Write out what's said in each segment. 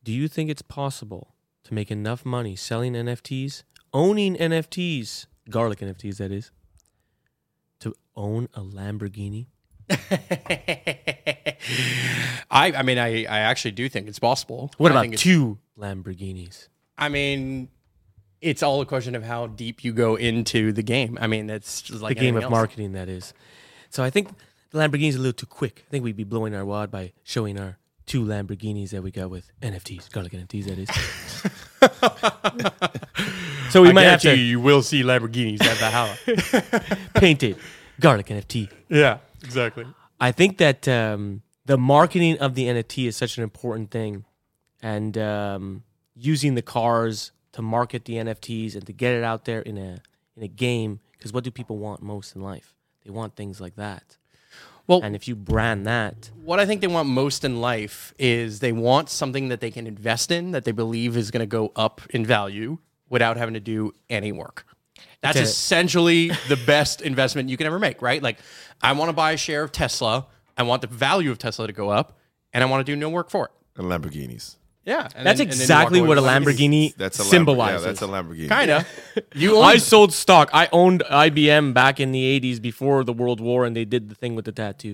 do you think it's possible to make enough money selling NFTs, owning NFTs, garlic NFTs that is, to own a Lamborghini? I mean, I actually do think it's possible. What I about think 2 Lamborghinis? I mean, it's all a question of how deep you go into the game. I mean, it's just like The game of anything else. marketing, that is. So I think the Lamborghini's a little too quick. I think we'd be blowing our wad by showing our 2 Lamborghinis that we got with NFTs, garlic NFTs, that is. So we might have to You will see Lamborghinis at Valhalla. paint it, garlic NFT. Yeah, exactly. I think that the marketing of the NFT is such an important thing, and using the cars to market the NFTs and to get it out there in a game. Because what do people want most in life? They want things like that. Well, And if you brand that, what I think they want most in life is they want something that they can invest in that they believe is going to go up in value without having to do any work. That's Okay. essentially the best investment you can ever make, right? Like, I want to buy a share of Tesla. I want the value of Tesla to go up, and I want to do no work for it. And Lamborghinis. Yeah. that's and then you exactly walk what a away with Lamborghini That's a symbolizes. Yeah, that's a Lamborghini. Kind of. You I own sold stock. I owned IBM back in the 80s before the World War, and they did the thing with the tattoo.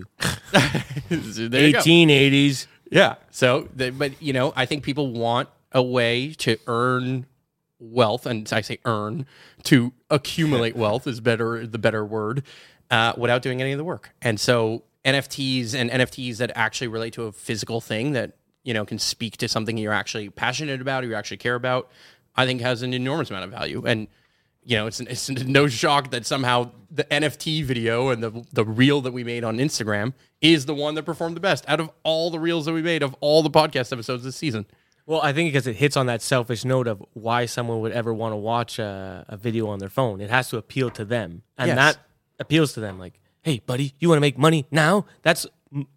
there you go. 1880s. Yeah. So, but you know, I think people want a way to earn wealth, and I say earn, to accumulate wealth is the better word, without doing any of the work. And so NFTs and NFTs that actually relate to a physical thing that, you know, can speak to something you're actually passionate about or you actually care about, I think has an enormous amount of value. And, you know, it's no shock that somehow the NFT video and the reel that we made on Instagram is the one that performed the best out of all the reels that we made of all the podcast episodes this season. Well, I think because it hits on that selfish note of why someone would ever want to watch a video on their phone. It has to appeal to them. And Yes. that appeals to them. Like, hey, buddy, you want to make money now? That's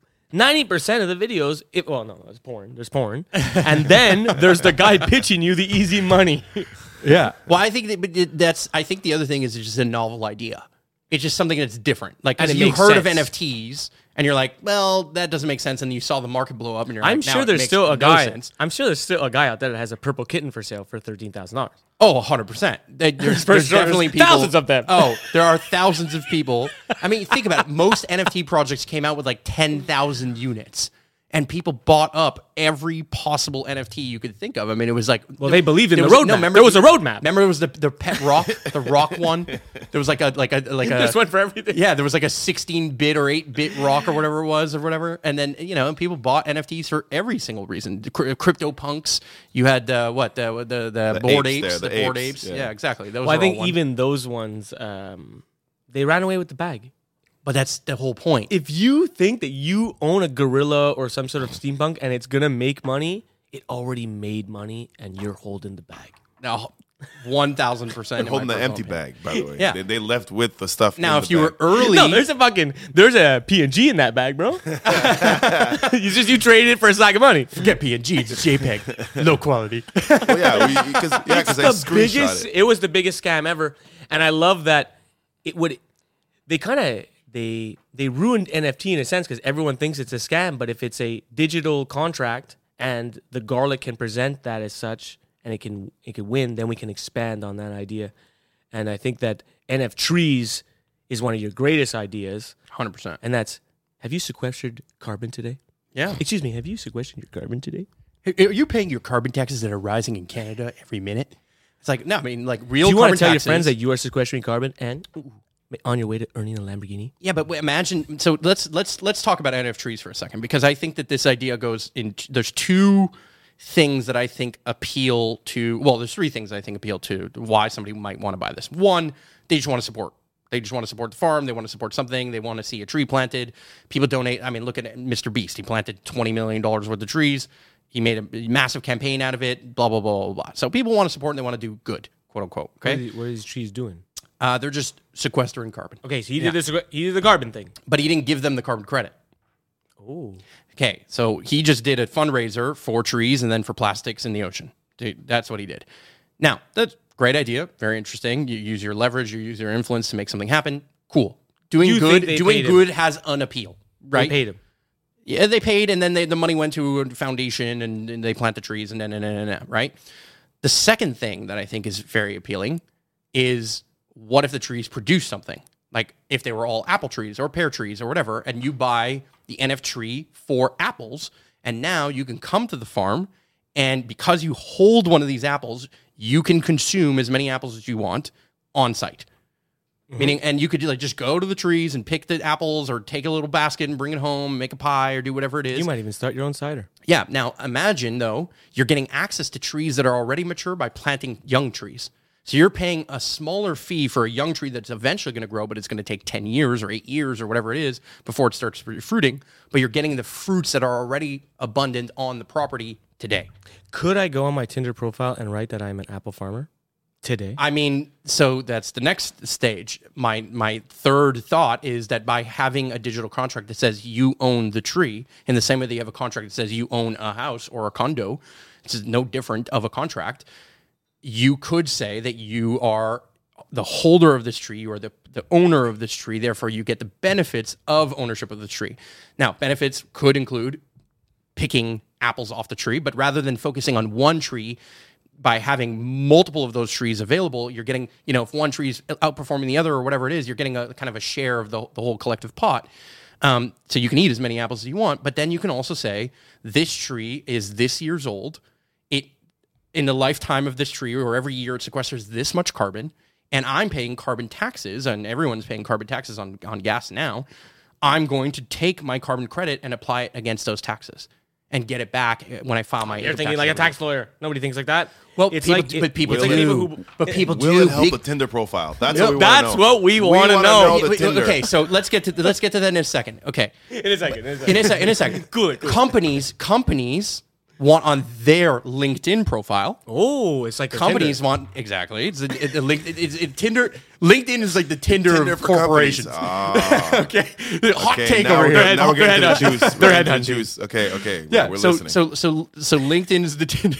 90% of the videos. It's porn. There's porn. And then there's the guy pitching you the easy money. Yeah. Well, I think I think the other thing is it's just a novel idea. It's just something that's different. Like, And because it you makes heard of sense. NFTs and you're like, well, that doesn't make sense. And you saw the market blow up and you're I'm like, now sure it there's makes still a no guy. sense. I'm sure there's still a guy out there that has a purple kitten for sale for $13,000. Oh, 100%. There's For sure. definitely There's people. thousands of them. Oh, there are thousands of people. I mean, think about it. Most NFT projects came out with like 10,000 units. And people bought up every possible NFT you could think of. I mean, it was like... Well, they believed in there the was- roadmap. No, remember, There was a roadmap. Remember it was the pet rock, the rock one? There was like a This went for everything. Yeah, there was like a 16-bit or 8-bit rock or whatever it was or whatever. And then, you know, and people bought NFTs for every single reason. The Crypto punks. You had the bored apes. the The bored apes, apes. yeah. Yeah, exactly. Those Well, I are think all one. even those ones, they ran away with the bag. But that's the whole point. If you think that you own a gorilla or some sort of steampunk and it's gonna make money, it already made money and you're holding the bag. No, 1,000%. They're holding the empty bag, by the way. Yeah. They left with the stuff. Now, in if the you were bag. early... No, there's a PNG in that bag, bro. you traded it for a sack of money. Forget PNG, it's a JPEG. Low quality. Well, yeah, because I screenshot it. It was the biggest scam ever, and I love that they ruined NFT in a sense because everyone thinks it's a scam, but if it's a digital contract and the garlic can present that as such and it can win, then we can expand on that idea. And I think that NFTs is one of your greatest ideas, 100%. and that's, have you sequestered carbon today? Yeah. Excuse me, have you sequestered your carbon today? Are you paying your carbon taxes that are rising in Canada every minute? It's like, no, I mean, like real Do you want carbon to tell taxes. your friends that you are sequestering carbon and on your way to earning a Lamborghini? Yeah, but imagine. So let's talk about NFTs for a second, because I think that this idea goes in. There's two things that I think appeal to. Well, there's three things I think appeal to why somebody might want to buy this. One, they just want to support. They just want to support the farm. They want to support something. They want to see a tree planted. People donate. I mean, look at Mr. Beast. He planted $20 million worth of trees. He made a massive campaign out of it. Blah blah blah blah blah. So people want to support and they want to do good, quote unquote. Okay, What are these trees doing? they're just sequestering carbon. Okay, so he did this. He did the carbon thing. But he didn't give them the carbon credit. Oh, Okay, so he just did a fundraiser for trees and then for plastics in the ocean. That's what he did. Now, that's a great idea. Very interesting. You use your leverage, you use your influence to make something happen. Cool. Doing You good think they doing paid him? good has an appeal, right? they paid him. Yeah, they paid, and then the money went to a foundation, and they plant the trees, and then, right? The second thing that I think is very appealing is what if the trees produce something? Like if they were all apple trees or pear trees or whatever, and you buy the NF tree for apples, and now you can come to the farm, and because you hold one of these apples, you can consume as many apples as you want on site. Meaning, and you could like just go to the trees and pick the apples or take a little basket and bring it home, make a pie or do whatever it is. You might even start your own cider. Yeah. Now, imagine, though, you're getting access to trees that are already mature by planting young trees. So you're paying a smaller fee for a young tree that's eventually going to grow, but it's going to take 10 years or 8 years or whatever it is before it starts fruiting. But you're getting the fruits that are already abundant on the property today. Could I go on my Tinder profile and write that I'm an apple farmer today? I mean, so that's the next stage. My third thought is that by having a digital contract that says you own the tree, in the same way that you have a contract that says you own a house or a condo, it's no different of a contract. You could say that you are the holder of this tree or the owner of this tree, therefore you get the benefits of ownership of the tree. Now, benefits could include picking apples off the tree, but rather than focusing on one tree, by having multiple of those trees available, you're getting, if one tree is outperforming the other or whatever it is, you're getting a kind of a share of the whole collective pot. So you can eat as many apples as you want, but then you can also say, this tree is this years old. In the lifetime of this tree, or every year it sequesters this much carbon, and I'm paying carbon taxes, and everyone's paying carbon taxes on gas now. I'm going to take my carbon credit and apply it against those taxes and get it back when I file my. You're thinking like a tax lawyer. Nobody thinks like that. Well, it's people do. Will it help the Tinder profile? That's what we want to know. That's what we want to know. Okay, so let's get to that in a second. Okay, in a second. In a second. Good. Companies want on their LinkedIn profile. Oh, it's like companies want exactly. It's Tinder. LinkedIn is like the Tinder of corporations. Okay. Hot take over here. Now we're getting to the juice. They're head juice. Okay. Yeah. We're listening. So LinkedIn is the Tinder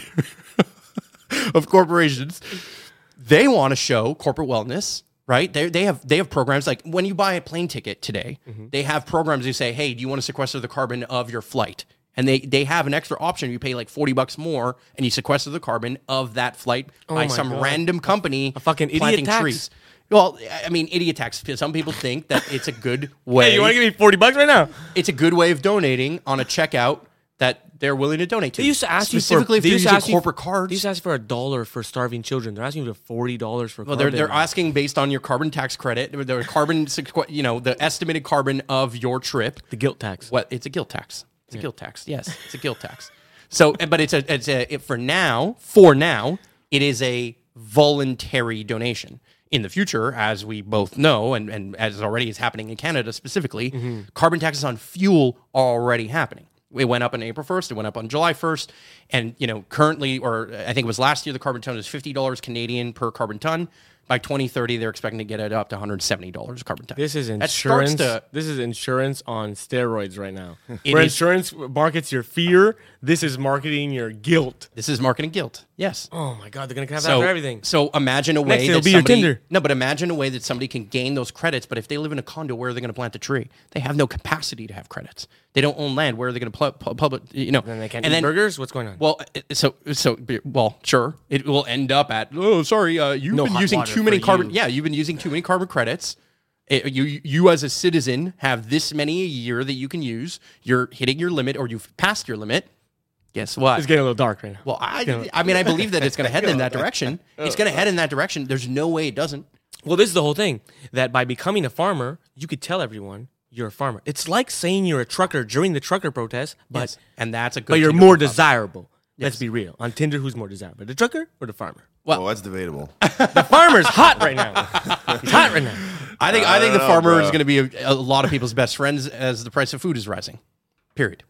of corporations. They want to show corporate wellness. Right? They have programs like when you buy a plane ticket today, they have programs that say, hey, do you want to sequester the carbon of your flight? And they have an extra option. You pay like $40 more, and you sequester the carbon of that flight by some random company. A fucking idiot planting tax. Trees. Well, I mean, idiot tax. Some people think that it's a good way. Hey, you want to give me $40 right now? It's a good way of donating on a checkout that they're willing to donate to. They used to ask specifically you for, if you're using corporate cards. They used to ask for $1 for starving children. They're asking you for $40 for. Well, carbon. they're asking based on your carbon tax credit, the carbon, the estimated carbon of your trip. The guilt tax. What? It's a guilt tax. It's a guilt tax. Yes, it's a guilt tax. So, but for now, it is a voluntary donation. In the future, as we both know, and as already is happening in Canada specifically, carbon taxes on fuel are already happening. It went up on April 1st. It went up on July 1st. And, currently, or I think it was last year, the carbon ton is $50 Canadian per carbon ton. By 2030, they're expecting to get it up to $170 carbon tax. This is insurance. This is insurance on steroids right now. Where insurance markets your fear, this is marketing your guilt. This is marketing guilt. Yes. Oh my God, they're gonna have that for everything. So imagine a way it'll be your Tinder. No, but imagine a way that somebody can gain those credits. But if they live in a condo, where are they going to plant the tree? They have no capacity to have credits. They don't own land. Where are they going to public? Then they can't eat burgers. What's going on? Well, sure. It will end up at you've been using too many carbon. Yeah, you've been using too many carbon credits. You as a citizen have this many a year that you can use. You're hitting your limit, or you've passed your limit. Guess what? It's getting a little dark right now. Well, I believe that it's going to head in that direction. It's going to head in that direction. There's no way it doesn't. Well, this is the whole thing. That by becoming a farmer, you could tell everyone you're a farmer. It's like saying you're a trucker during the trucker protest, but and that's a good. But you're more desirable. Let's be real. On Tinder, who's more desirable, the trucker or the farmer? Well, that's debatable. The farmer's hot right now. He's hot right now. I think the farmer is going to be a lot of people's best friends as the price of food is rising. Period.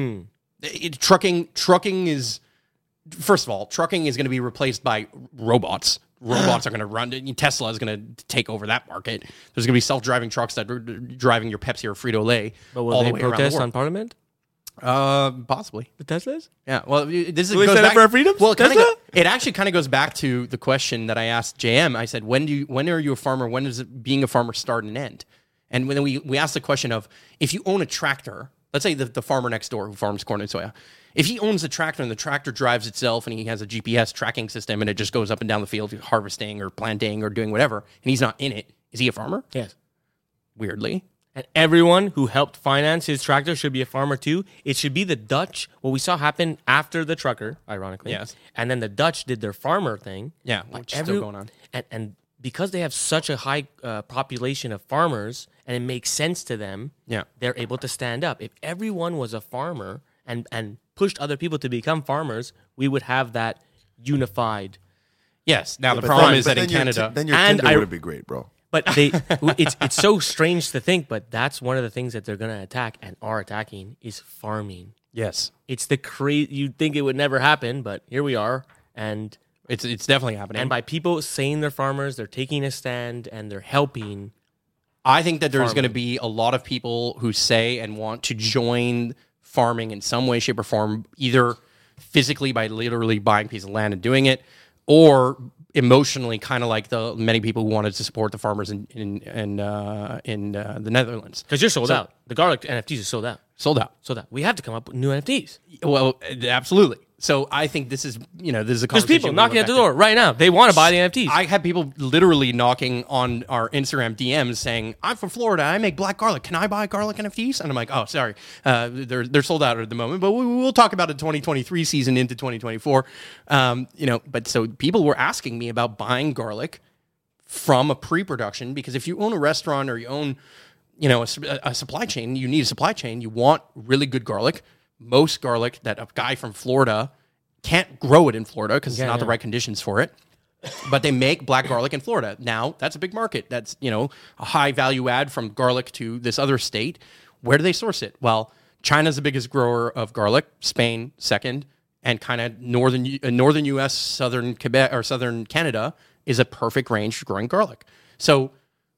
Trucking is, first of all, trucking is going to be replaced by robots. Robots are going to run. Tesla is going to take over that market. There's going to be self-driving trucks that are driving your Pepsi or Frito-Lay all the way around the world. On Parliament? Possibly. The Teslas? Yeah. Well, this Will goes back for our freedoms? Well, it actually kind of goes back to the question that I asked JM. I said, when are you a farmer? When does being a farmer start and end? And when we asked the question of, if you own a tractor, let's say the farmer next door who farms corn and soya, if he owns a tractor and the tractor drives itself and he has a GPS tracking system and it just goes up and down the field harvesting or planting or doing whatever, and he's not in it, is he a farmer? Yes. Weirdly. And everyone who helped finance his tractor should be a farmer too. It should be the Dutch, what we saw happen after the trucker, ironically. Yes. And then the Dutch did their farmer thing. Yeah, which is still going on. And because they have such a high population of farmers and it makes sense to them, Yeah. they're able to stand up. If everyone was a farmer and pushed other people to become farmers, we would have that unified. Yes. Now, the But problem then- is but that in then your Canada... then your And Tinder would be great, bro. But it's so strange to think, but that's one of the things that they're going to attack and are attacking is farming. Yes. It's the crazy. You'd think it would never happen, but here we are. And It's definitely happening. by people saying they're farmers, they're taking a stand and they're helping. I think that there's farming. going to be a lot of people who say and want to join farming in some way, shape, or form, either physically by literally buying a piece of land and doing it, or emotionally, kind of like the many people who wanted to support the farmers in the Netherlands. Because you're sold out. The garlic NFTs are sold out. Sold out. Sold out. We have to come up with new NFTs. Well, absolutely. So I think this is, this is a There's conversation. people knocking at the door right now. They want to buy the NFTs. I had people literally knocking on our Instagram DMs saying, "I'm from Florida. I make black garlic. Can I buy garlic NFTs?" And I'm like, "Oh, sorry, they're sold out at the moment, but we'll talk about the 2023 season into 2024." But so people were asking me about buying garlic from a pre-production, because if you own a restaurant or you own, a supply chain, you need a supply chain. You want really good garlic. Most garlic that a guy from Florida can't grow it in Florida because it's not the right conditions for it. But they make black garlic in Florida. Now, that's a big market. That's, a high value add from garlic to this other state. Where do they source it? Well, China's the biggest grower of garlic, Spain second, and kind of northern US, southern Quebec or southern Canada is a perfect range for growing garlic. So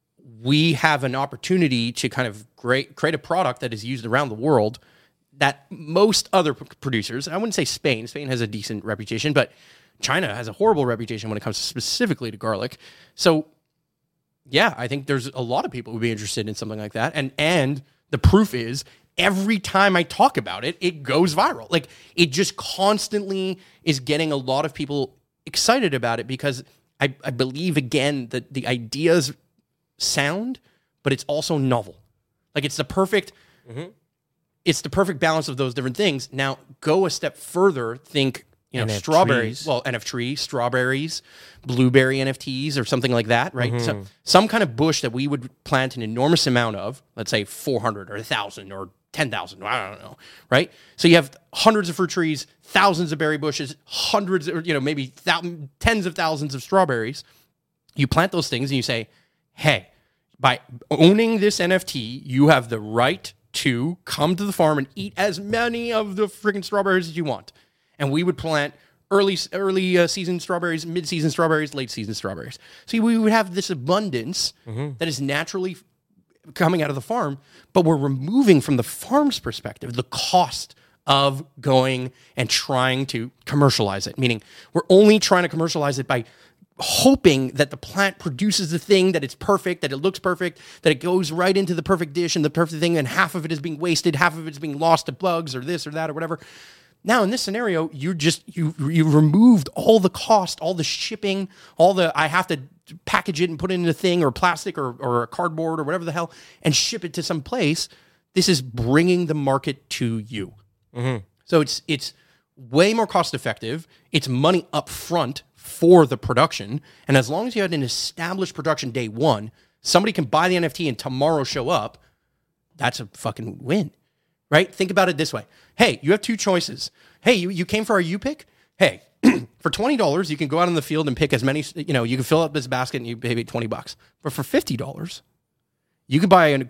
we have an opportunity to kind of create a product that is used around the world that most other producers, I wouldn't say Spain has a decent reputation, but China has a horrible reputation when it comes specifically to garlic. So, yeah, I think there's a lot of people who would be interested in something like that. And the proof is every time I talk about it, it goes viral. Like, it just constantly is getting a lot of people excited about it because I believe, again, that the ideas sound, but it's also novel. Like, it's the perfect... Mm-hmm. It's the perfect balance of those different things. Now, go a step further. Think, NF strawberries. trees. Well, NF trees, strawberries, blueberry NFTs, or something like that, right? So, some kind of bush that we would plant an enormous amount of, let's say 400 or 1,000 or 10,000, I don't know, right? So you have hundreds of fruit trees, thousands of berry bushes, hundreds, or maybe tens of thousands of strawberries. You plant those things and you say, hey, by owning this NFT, you have the right to come to the farm and eat as many of the freaking strawberries as you want. And we would plant early season strawberries, mid-season strawberries, late season strawberries. So we would have this abundance that is naturally coming out of the farm, but we're removing from the farm's perspective the cost of going and trying to commercialize it. Meaning we're only trying to commercialize it by hoping that the plant produces the thing, that it's perfect, that it looks perfect, that it goes right into the perfect dish and the perfect thing, and half of it is being wasted, half of it is being lost to bugs or this or that or whatever. Now, in this scenario, you removed all the cost, all the shipping, I have to package it and put it in a thing or plastic or a cardboard or whatever the hell and ship it to some place. This is bringing the market to you. Mm-hmm. So it's way more cost effective. It's money up front for the production. And as long as you had an established production day one, somebody can buy the NFT and tomorrow show up. That's a fucking win, right? Think about it this way. Hey, you have two choices. Hey, you came for our U-pick? Hey, for $20, you can go out in the field and pick as many, you can fill up this basket and you pay $20. But for $50, you can buy a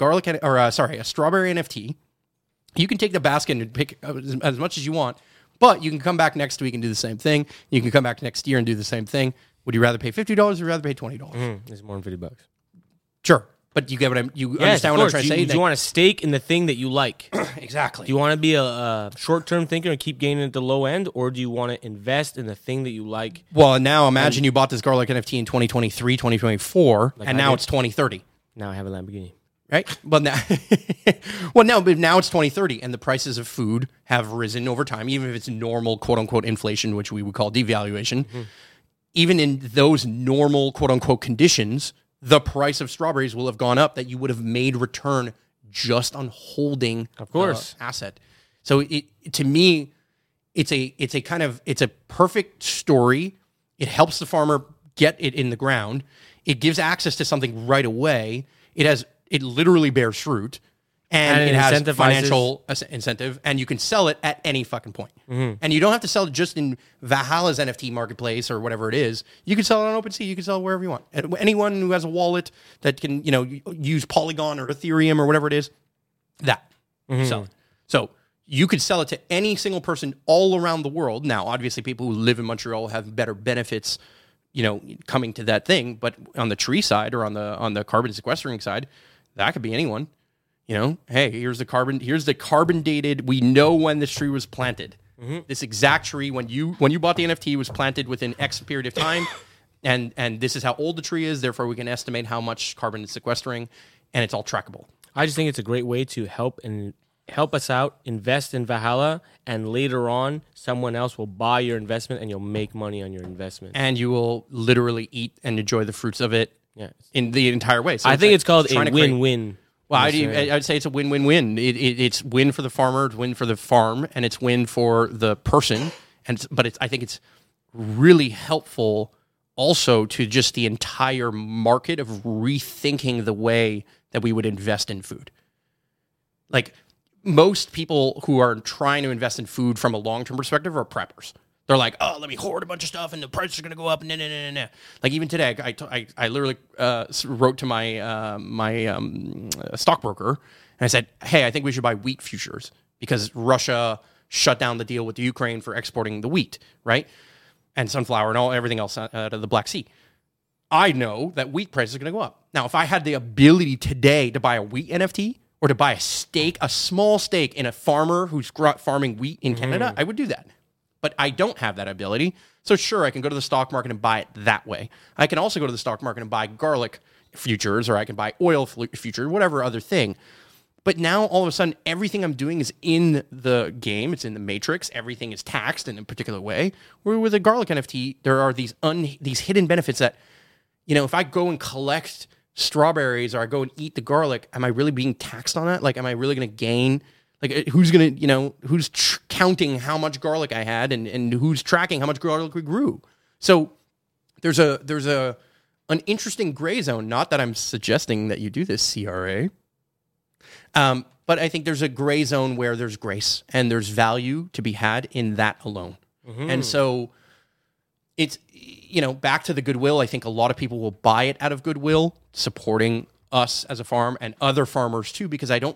a strawberry NFT. You can take the basket and pick as much as you want. But you can come back next week and do the same thing. You can come back next year and do the same thing. Would you rather pay $50 or would you rather pay $20? It's more than $50. Sure. But you get what understand what I'm trying to say? Do you want to stake in the thing that you like? Exactly. Do you want to be a short-term thinker and keep gaining at the low end, or do you want to invest in the thing that you like? Well, now imagine you bought this garlic NFT in 2023, 2024, and now it's 2030. Now I have a Lamborghini. right? Well, now, but now it's 2030, and the prices of food have risen over time, even if it's normal, quote unquote, inflation, which we would call devaluation. Mm-hmm. Even in those normal, quote unquote, conditions, the price of strawberries will have gone up that you would have made return just on holding, of course, asset. So to me, it's a perfect story. It helps the farmer get it in the ground. It gives access to something right away. It literally bears fruit, and it has financial incentive, and you can sell it at any fucking point. Mm-hmm. And you don't have to sell it just in Valhalla's NFT marketplace or whatever it is. You can sell it on OpenSea. You can sell it wherever you want. And anyone who has a wallet that can, use Polygon or Ethereum or whatever it is, sell it. So you could sell it to any single person all around the world. Now, obviously, people who live in Montreal have better benefits, coming to that thing. But on the tree side or on the carbon sequestering side, that could be anyone. Hey, here's the carbon dated. We know when this tree was planted. Mm-hmm. This exact tree, when you bought the NFT, was planted within X period of time, and this is how old the tree is. Therefore, we can estimate how much carbon it's sequestering, and it's all trackable. I just think it's a great way to help us out, invest in Valhalla, and later on, someone else will buy your investment, and you'll make money on your investment, and you will literally eat and enjoy the fruits of it. Yeah. In the entire way. So I think it's called a win-win. Well, I'd say it's a win-win-win. It's win for the farmer, it's win for the farm, and it's win for the person. I think it's really helpful also to just the entire market of rethinking the way that we would invest in food. Like, most people who are trying to invest in food from a long-term perspective are preppers. They're like, oh, let me hoard a bunch of stuff and the prices are going to go up. Nah. Like, even today, I literally wrote to my stockbroker and I said, hey, I think we should buy wheat futures because Russia shut down the deal with the Ukraine for exporting the wheat, right? And sunflower and everything else out of the Black Sea. I know that wheat prices are going to go up. Now, if I had the ability today to buy a wheat NFT or to buy a small stake in a farmer who's farming wheat in Canada, I would do that. But I don't have that ability. So sure, I can go to the stock market and buy it that way. I can also go to the stock market and buy garlic futures, or I can buy oil futures, whatever other thing. But now all of a sudden, everything I'm doing is in the game. It's in the matrix. Everything is taxed in a particular way. Where with a garlic NFT, there are these hidden benefits that, if I go and collect strawberries or I go and eat the garlic, am I really being taxed on that? Like, am I really going to gain? Like, who's going to, who's counting how much garlic I had and who's tracking how much garlic we grew? So there's an interesting gray zone. Not that I'm suggesting that you do this, CRA. But I think there's a gray zone where there's grace and there's value to be had in that alone. Mm-hmm. And so it's, back to the goodwill. I think a lot of people will buy it out of goodwill, supporting us as a farm and other farmers too, because I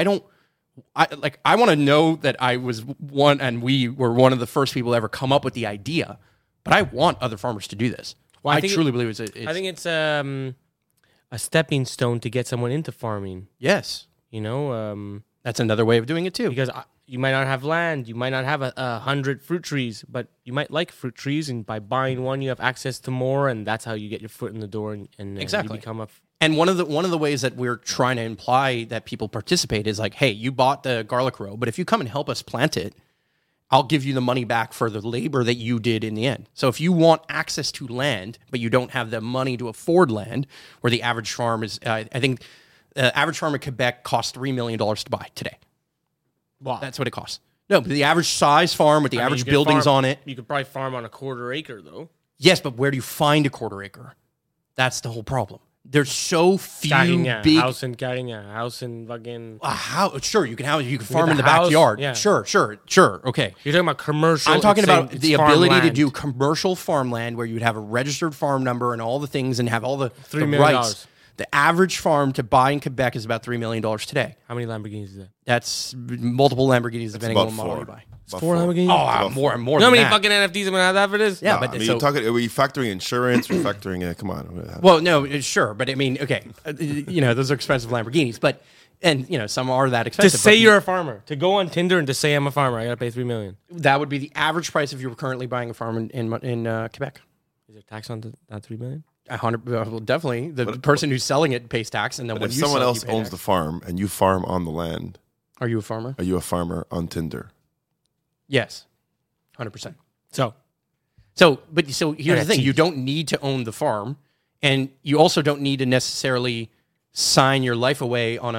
want to know that I was one and we were one of the first people to ever come up with the idea, but I want other farmers to do this. Well, I truly believe it's I think it's a stepping stone to get someone into farming. Yes. That's another way of doing it too. Because you might not have land, you might not have 100 fruit trees, but you might like fruit trees, and by buying one, you have access to more, and that's how you get your foot in the door and exactly. You become And one of the ways that we're trying to imply that people participate is like, hey, you bought the garlic row, but if you come and help us plant it, I'll give you the money back for the labor that you did in the end. So if you want access to land, but you don't have the money to afford land, where the average farm is, I think the average farm in Quebec costs $3 million to buy today. Wow. That's what it costs. No, but the average size farm with the average buildings on it. You could probably farm on a quarter acre, though. Yes, but where do you find a quarter acre? That's the whole problem. There's so few big house in fucking sure you can farm in the backyard. Yeah. Sure. Okay. You're talking about commercial. I'm talking about the ability to do commercial farmland where you'd have a registered farm number and all the things and have all the rights. The average farm to buy in Quebec is about $3 million today. How many Lamborghinis is that? That's multiple Lamborghinis depending on what model you buy. Four Lamborghinis? Oh, more you know how many fucking NFTs I'm going to have that for this? Yeah, but you're talking, are we factoring insurance? We're factoring, come on. Well, no, sure. But I mean, okay. Those are expensive Lamborghinis. But, some are that expensive. To say you're a farmer, to go on Tinder and to say I'm a farmer, I got to pay $3 million. That would be the average price if you were currently buying a farm in Quebec. Is there tax on that $3 million? Well, definitely. The person who's selling it pays tax, and then when If you someone sell it, else you pay owns tax. the farm and you farm on the land, Are you a farmer? are you a farmer on Tinder? Yes, 100%. So So here's the thing: NFTs. you don't need to own the farm, and you also don't need to necessarily sign your life away on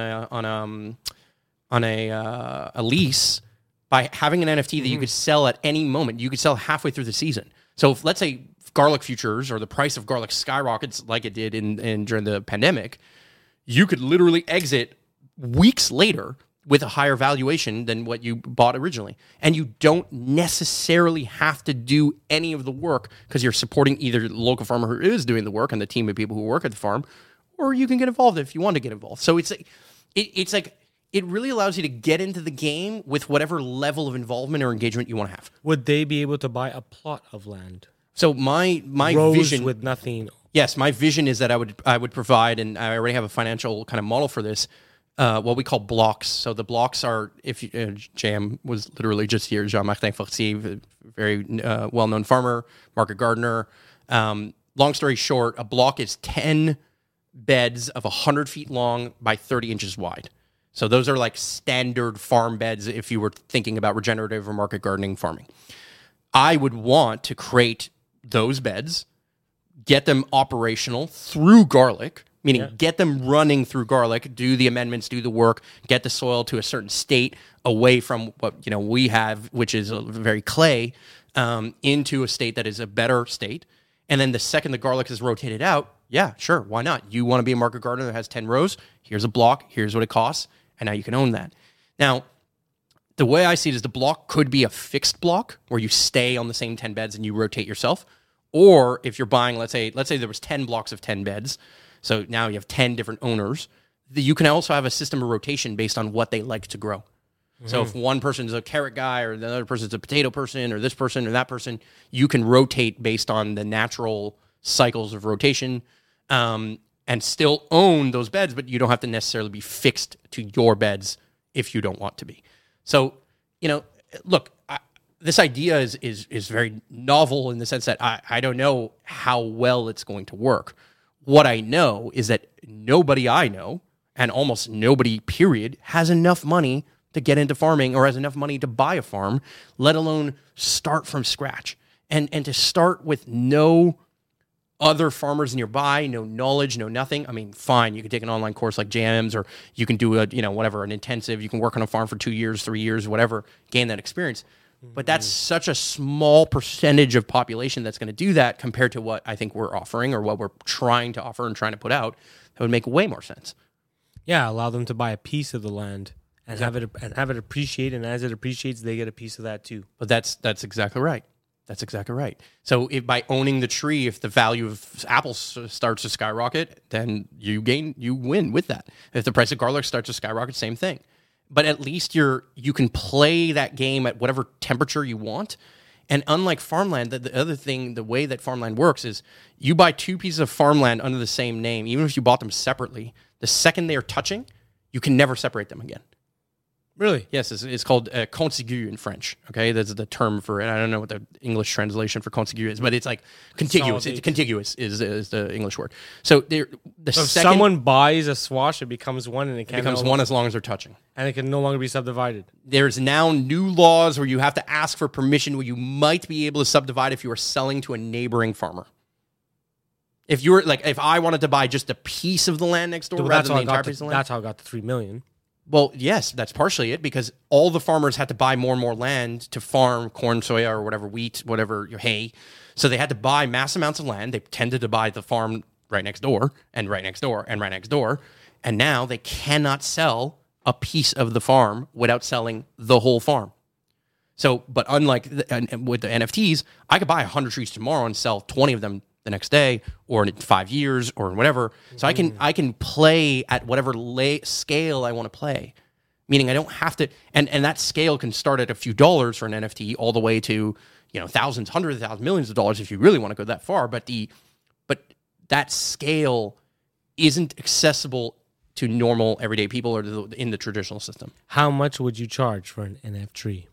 a lease by having an NFT that you could sell at any moment. You could sell halfway through the season. So if, let's say garlic futures or the price of garlic skyrockets like it did in during the pandemic, you could literally exit weeks later with a higher valuation than what you bought originally. And you don't necessarily have to do any of the work because you're supporting either the local farmer who is doing the work and the team of people who work at the farm, or you can get involved if you want to get involved. So it's like it really allows you to get into the game with whatever level of involvement or engagement you want to have. would they be able to buy a plot of land? So my Rows vision with nothing. Yes, my vision is that I would provide, and I already have a financial kind of model for this. What we call blocks. So the blocks are, if you, JM was literally just here, Jean-Martin Fortier, very well-known farmer, market gardener. Long story short, a block is 10 beds of 100 feet long by 30 inches wide. So those are like standard farm beds if you were thinking about regenerative or market gardening farming. I would want to create those beds, get them operational through Garlic, meaning get them running through Garlic, do the amendments, do the work, get the soil to a certain state away from what we have, which is a very clay, into a state that is a better state. And then the second the Garlic is rotated out, yeah, sure, why not? You want to be a market gardener that has 10 rows? Here's a block, here's what it costs, and now you can own that. Now, the way I see it is the block could be a fixed block where you stay on the same 10 beds and you rotate yourself. Or if you're buying, let's say there was 10 blocks of 10 beds, so now you have 10 different owners, you can also have a system of rotation based on what they like to grow. Mm-hmm. So if one person's a carrot guy or the other person's a potato person or this person or that person, you can rotate based on the natural cycles of rotation and still own those beds, but you don't have to necessarily be fixed to your beds if you don't want to be. So, look, this idea is very novel in the sense that I don't know how well it's going to work. What I know is that nobody I know, and almost nobody, period, has enough money to get into farming or has enough money to buy a farm, let alone start from scratch. And to start with no other farmers nearby, no knowledge, no nothing. I mean, fine, you can take an online course like JM's, or you can do an intensive. You can work on a farm for 2 years, 3 years, whatever, gain that experience. But that's such a small percentage of population that's going to do that compared to what I think we're offering or what we're trying to offer and trying to put out. That would make way more sense. Yeah, allow them to buy a piece of the land and have it appreciate, and as it appreciates, they get a piece of that too. But that's exactly right. That's exactly right. So if by owning the tree, if the value of apples starts to skyrocket, then you win with that. If the price of garlic starts to skyrocket, same thing. But at least you can play that game at whatever temperature you want. And unlike farmland, the other thing, the way that farmland works is you buy two pieces of farmland under the same name, even if you bought them separately, the second they are touching, you can never separate them again. Really? Yes, it's called contigu in French. Okay, that's the term for it. I don't know what the English translation for contigu is, but it's like contiguous. It's contiguous is the English word. So if someone buys a swash, it becomes one, and it becomes one as long as they're touching, and it can no longer be subdivided. There's now new laws where you have to ask for permission, where you might be able to subdivide if you are selling to a neighboring farmer. If I wanted to buy just a piece of the land next door, rather than the entire piece of land, that's how I got the $3 million. Well, yes, that's partially it, because all the farmers had to buy more and more land to farm corn, soya, or whatever, wheat, whatever, hay. So they had to buy mass amounts of land. They tended to buy the farm right next door, and right next door, and right next door. And now they cannot sell a piece of the farm without selling the whole farm. So, but unlike with the NFTs, I could buy 100 trees tomorrow and sell 20 of them the next day, or in 5 years, or in whatever. So I can play at whatever scale I want to play. Meaning I don't have to, and that scale can start at a few dollars for an NFT all the way to thousands, hundreds of thousands, millions of dollars if you really want to go that far. But that scale isn't accessible to normal everyday people or in the traditional system. How much would you charge for an NF tree?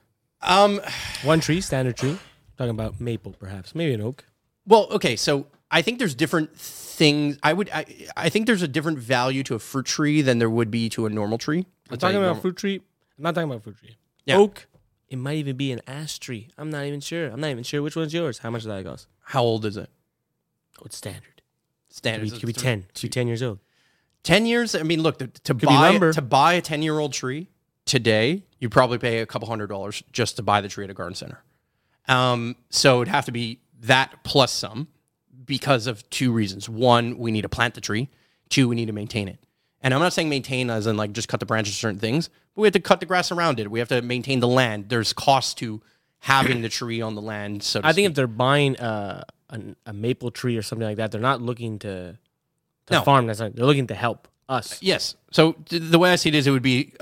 One tree, standard tree. Talking about maple, perhaps, maybe an oak. Well, okay, so I think there's different things. I think there's a different value to a fruit tree than there would be to a normal tree. I'm talking about fruit tree. I'm not talking about fruit tree. Yeah. Oak. It might even be an ash tree. I'm not even sure. Which one's yours. How much does that cost? How old is it? Oh, it's standard. Standard. Could be 10. Could be 10 years old. 10 years. I mean, look, to be lumber. buy a 10-year-old tree today, you probably pay a couple $100 just to buy the tree at a garden center. So it'd have to be that plus some because of two reasons. One, we need to plant the tree. Two, we need to maintain it. And I'm not saying maintain as in like just cut the branches of certain things, but we have to cut the grass around it. We have to maintain the land. There's cost to having the tree on the land. So I think if they're buying a maple tree or something like that, they're not looking to farm. They're looking to help us. Yes. So the way I see it is, it would be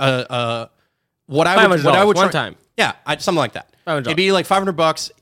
what I would one time. Yeah, something like that. $500. It'd be like $500.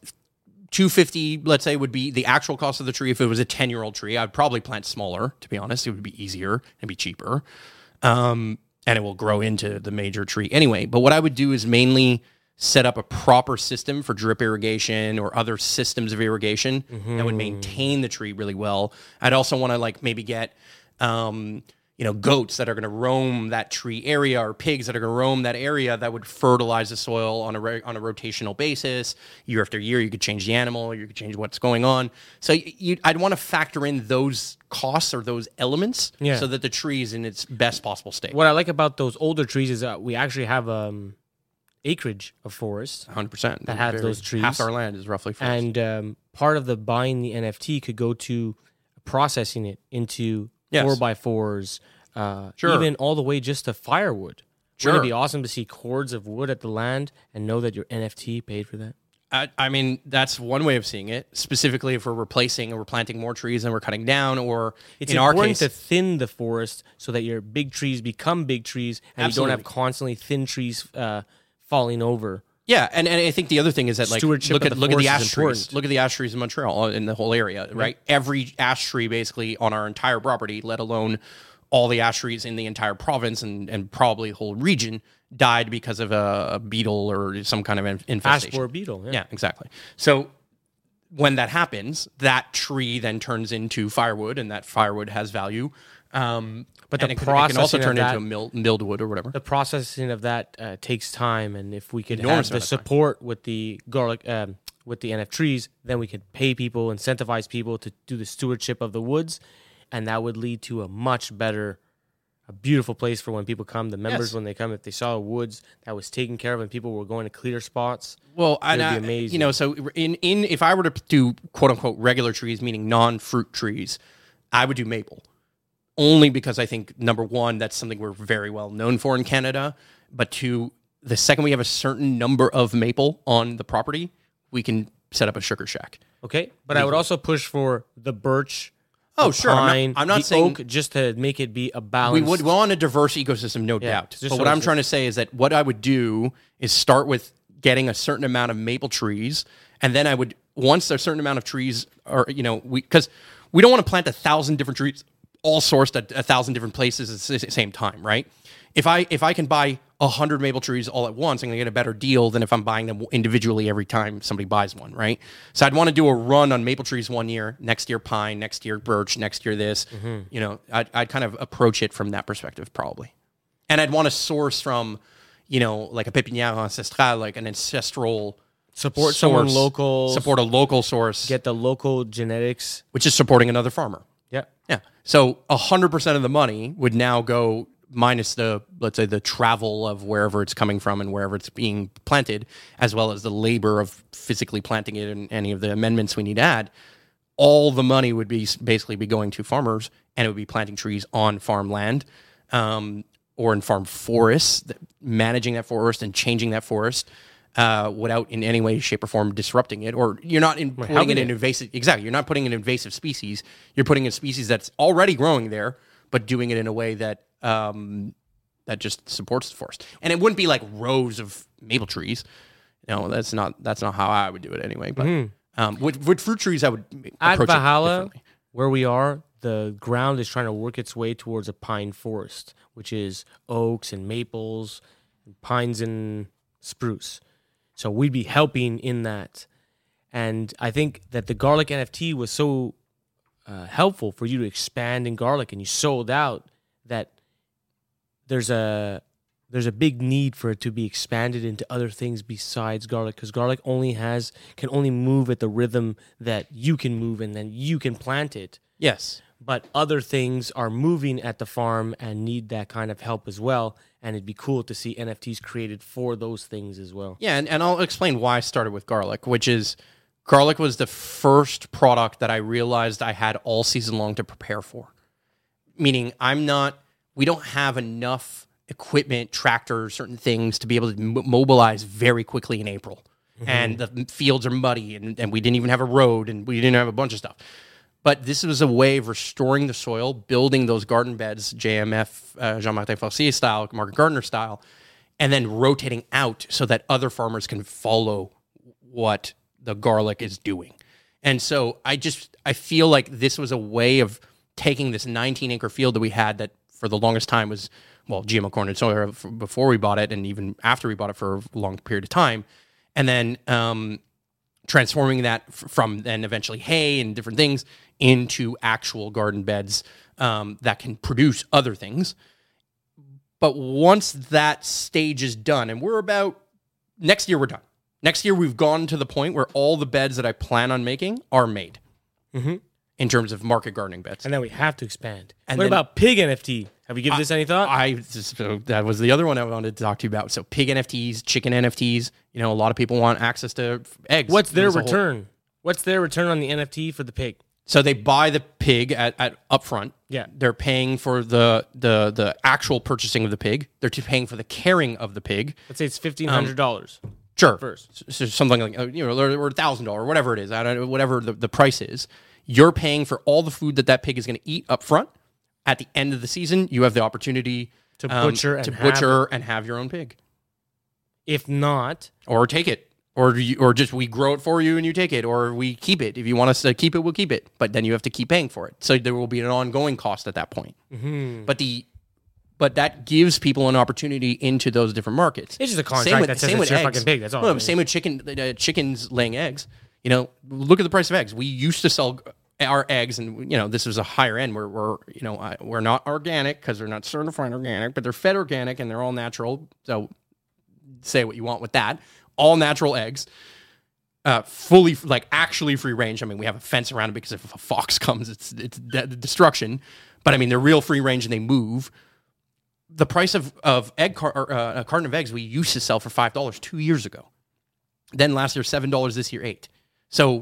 $250, let's say, would be the actual cost of the tree. If it was a 10-year-old tree, I'd probably plant smaller, to be honest. It would be easier and be cheaper. And it will grow into the major tree anyway. But what I would do is mainly set up a proper system for drip irrigation or other systems of irrigation that would maintain the tree really well. I'd also want to like maybe get goats that are going to roam that tree area or pigs that are going to roam that area that would fertilize the soil on a rotational basis. Year after year, you could change the animal, you could change what's going on. So I'd want to factor in those costs or those elements so that the tree is in its best possible state. What I like about those older trees is that we actually have acreage of forest 100%. that has those trees. Half our land is roughly forest. And part of the buying the NFT could go to processing it into 4x4s, even all the way just to firewood. Sure. Wouldn't it be awesome to see cords of wood at the land and know that your NFT paid for that? I mean, that's one way of seeing it. Specifically, if we're replacing or we're planting more trees than we're cutting down, or it's in our important case, to thin the forest so that your big trees become big trees and Absolutely. you don't have constantly thin trees falling over. Yeah, and I think the other thing is that like Stewardship look of at the the forest ash is trees. important. Look at the ash trees in Montreal in the whole area, right? Every ash tree basically on our entire property, let alone all the ash trees in the entire province and probably the whole region, died because of a beetle or some kind of infestation. Ash borer beetle. Yeah, exactly. So when that happens, that tree then turns into firewood, and that firewood has value. But and the it can processing also of turn that- into a mildwood or whatever. The processing of that takes time, and if we could Enormous have the amount of time. support with the garlic, with the NF trees, then we could pay people, incentivize people to do the stewardship of the woods, and that would lead to a much better, a beautiful place for when people come. The members, Yes. when they come, if they saw woods that was taken care of and people were going to clear spots, Well, It'd and be amazing. So in if I were to do quote unquote regular trees, meaning non-fruit trees, I would do maple. Only because I think, number one, that's something we're very well known for in Canada. But two, the second we have a certain number of maple on the property, we can set up a sugar shack. okay? But I would also push for the birch. Oh, the sure. pine, I'm not the saying oak, just to make it be a we balanced. would want a diverse ecosystem, no doubt. just But so what I'm it's- trying to say is that what I would do is start with getting a certain amount of maple trees, and then I would, once a certain amount of trees are, because we don't want to plant 1,000 different trees all sourced at 1,000 different places at the same time, right? If I can buy 100 maple trees all at once, I'm going to get a better deal than if I'm buying them individually every time somebody buys one, right? So I'd want to do a run on maple trees one year, next year pine, next year birch, next year this. I'd kind of approach it from that perspective probably. And I'd want to source from, like a pépinière ancestrale, like an ancestral support someone source. local, Support a local source, get the local genetics. which is supporting another farmer. Yeah. Yeah. So 100% of the money would now go minus the, let's say, the travel of wherever it's coming from and wherever it's being planted, as well as the labor of physically planting it and any of the amendments we need to add. All the money would be basically be going to farmers, and it would be planting trees on farmland or in farm forests, managing that forest and changing that forest. Without in any way, shape, or form disrupting it, or you're not putting in an invasive. Exactly, you're not putting an invasive species. You're putting a species that's already growing there, but doing it in a way that that just supports the forest. And it wouldn't be like rows of maple trees. That's not how I would do it anyway. But with fruit trees, I would At approach it Valhalla, differently. where we are, the ground is trying to work its way towards a pine forest, which is oaks and maples, and pines and spruce. So we'd be helping in that. And I think that the garlic NFT was so helpful for you to expand in garlic, and you sold out, that there's a big need for it to be expanded into other things besides garlic, because garlic can only move at the rhythm that you can move, and then you can plant it. Yes. But other things are moving at the farm and need that kind of help as well. And it'd be cool to see NFTs created for those things as well. Yeah, and I'll explain why I started with garlic, which is garlic was the first product that I realized I had all season long to prepare for. Meaning we don't have enough equipment, tractors, certain things to be able to mobilize very quickly in April. Mm-hmm. And the fields are muddy, and we didn't even have a road, and we didn't have a bunch of stuff. But this was a way of restoring the soil, building those garden beds, JMF, Jean-Martin Forcier style, Market Gardener style, and then rotating out so that other farmers can follow what the garlic is doing. And so I feel like this was a way of taking this 19-acre field that we had that for the longest time was, well, GMO corn and soya before we bought it, and even after we bought it for a long period of time, and then transforming that from then eventually hay and different things into actual garden beds that can produce other things. But once that stage is done, and next year we're done. Next year we've gone to the point where all the beds that I plan on making are made in terms of market gardening beds. And then we have to expand. And what about pig NFT? Have you given this any thought? That was the other one I wanted to talk to you about. So pig NFTs, chicken NFTs. A lot of people want access to eggs. What's their return? What's their return on the NFT for the pig? So they buy the pig at upfront. Yeah, they're paying for the actual purchasing of the pig. They're paying for the caring of the pig. Let's say it's $1,500. Sure, first, so something like or $1,000, whatever it is. I don't know, whatever the price is. You're paying for all the food that pig is going to eat up front. At the end of the season, you have the opportunity to butcher and have your own pig. If not, or take it. Or just we grow it for you and you take it, or we keep it. If you want us to keep it, we'll keep it. But then you have to keep paying for it. So there will be an ongoing cost at that point. Mm-hmm. But that gives people an opportunity into those different markets. It's just a contract that says it's your fucking pig. That's all. No, same with chickens laying eggs. Look at the price of eggs. We used to sell our eggs, and this was a higher end. We're not organic because they're not certified organic, but they're fed organic and they're all natural. So say what you want with that. All natural eggs, fully, actually free range. I mean, we have a fence around it because if a fox comes, it's destruction. But I mean, they're real free range and they move. The price of a carton of eggs we used to sell for $5 2 years ago. Then last year $7, this year $8. So,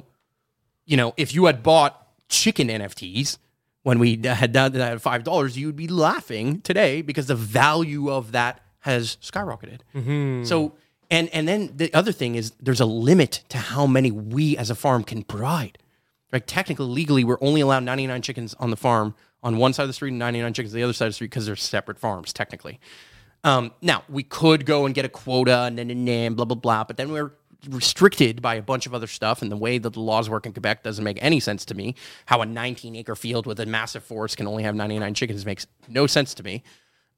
if you had bought chicken NFTs when we had done that at $5, you would be laughing today because the value of that has skyrocketed. Mm-hmm. So. And then the other thing is there's a limit to how many we as a farm can provide. Technically, legally, we're only allowed 99 chickens on the farm on one side of the street and 99 chickens on the other side of the street because they're separate farms, technically. Now, we could go and get a quota and blah, blah, blah, but then we're restricted by a bunch of other stuff, and the way that the laws work in Quebec doesn't make any sense to me. How a 19-acre field with a massive forest can only have 99 chickens makes no sense to me.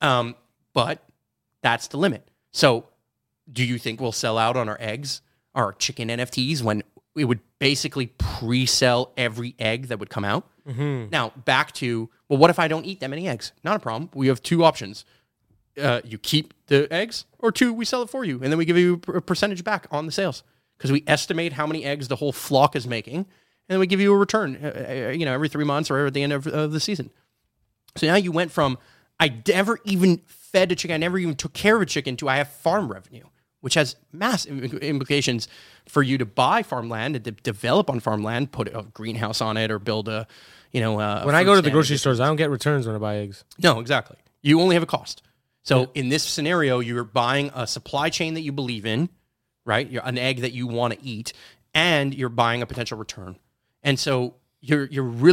But that's the limit. So do you think we'll sell out on our eggs, our chicken NFTs, when we would basically pre-sell every egg that would come out? Mm-hmm. Now, back to, well, what if I don't eat that many eggs? Not a problem. We have two options. You keep the eggs, or two, we sell it for you, and then we give you a percentage back on the sales because we estimate how many eggs the whole flock is making, and then we give you a return, every 3 months or at the end of the season. So now you went from, I never even fed a chicken, I never even took care of a chicken, to I have farm revenue, which has massive implications for you to buy farmland and to develop on farmland, put a greenhouse on it, or build a, when I go to the grocery stores, I don't get returns when I buy eggs. No, exactly. You only have a cost. So in this scenario, you're buying a supply chain that you believe in, right? You're an egg that you want to eat, and you're buying a potential return. And so you're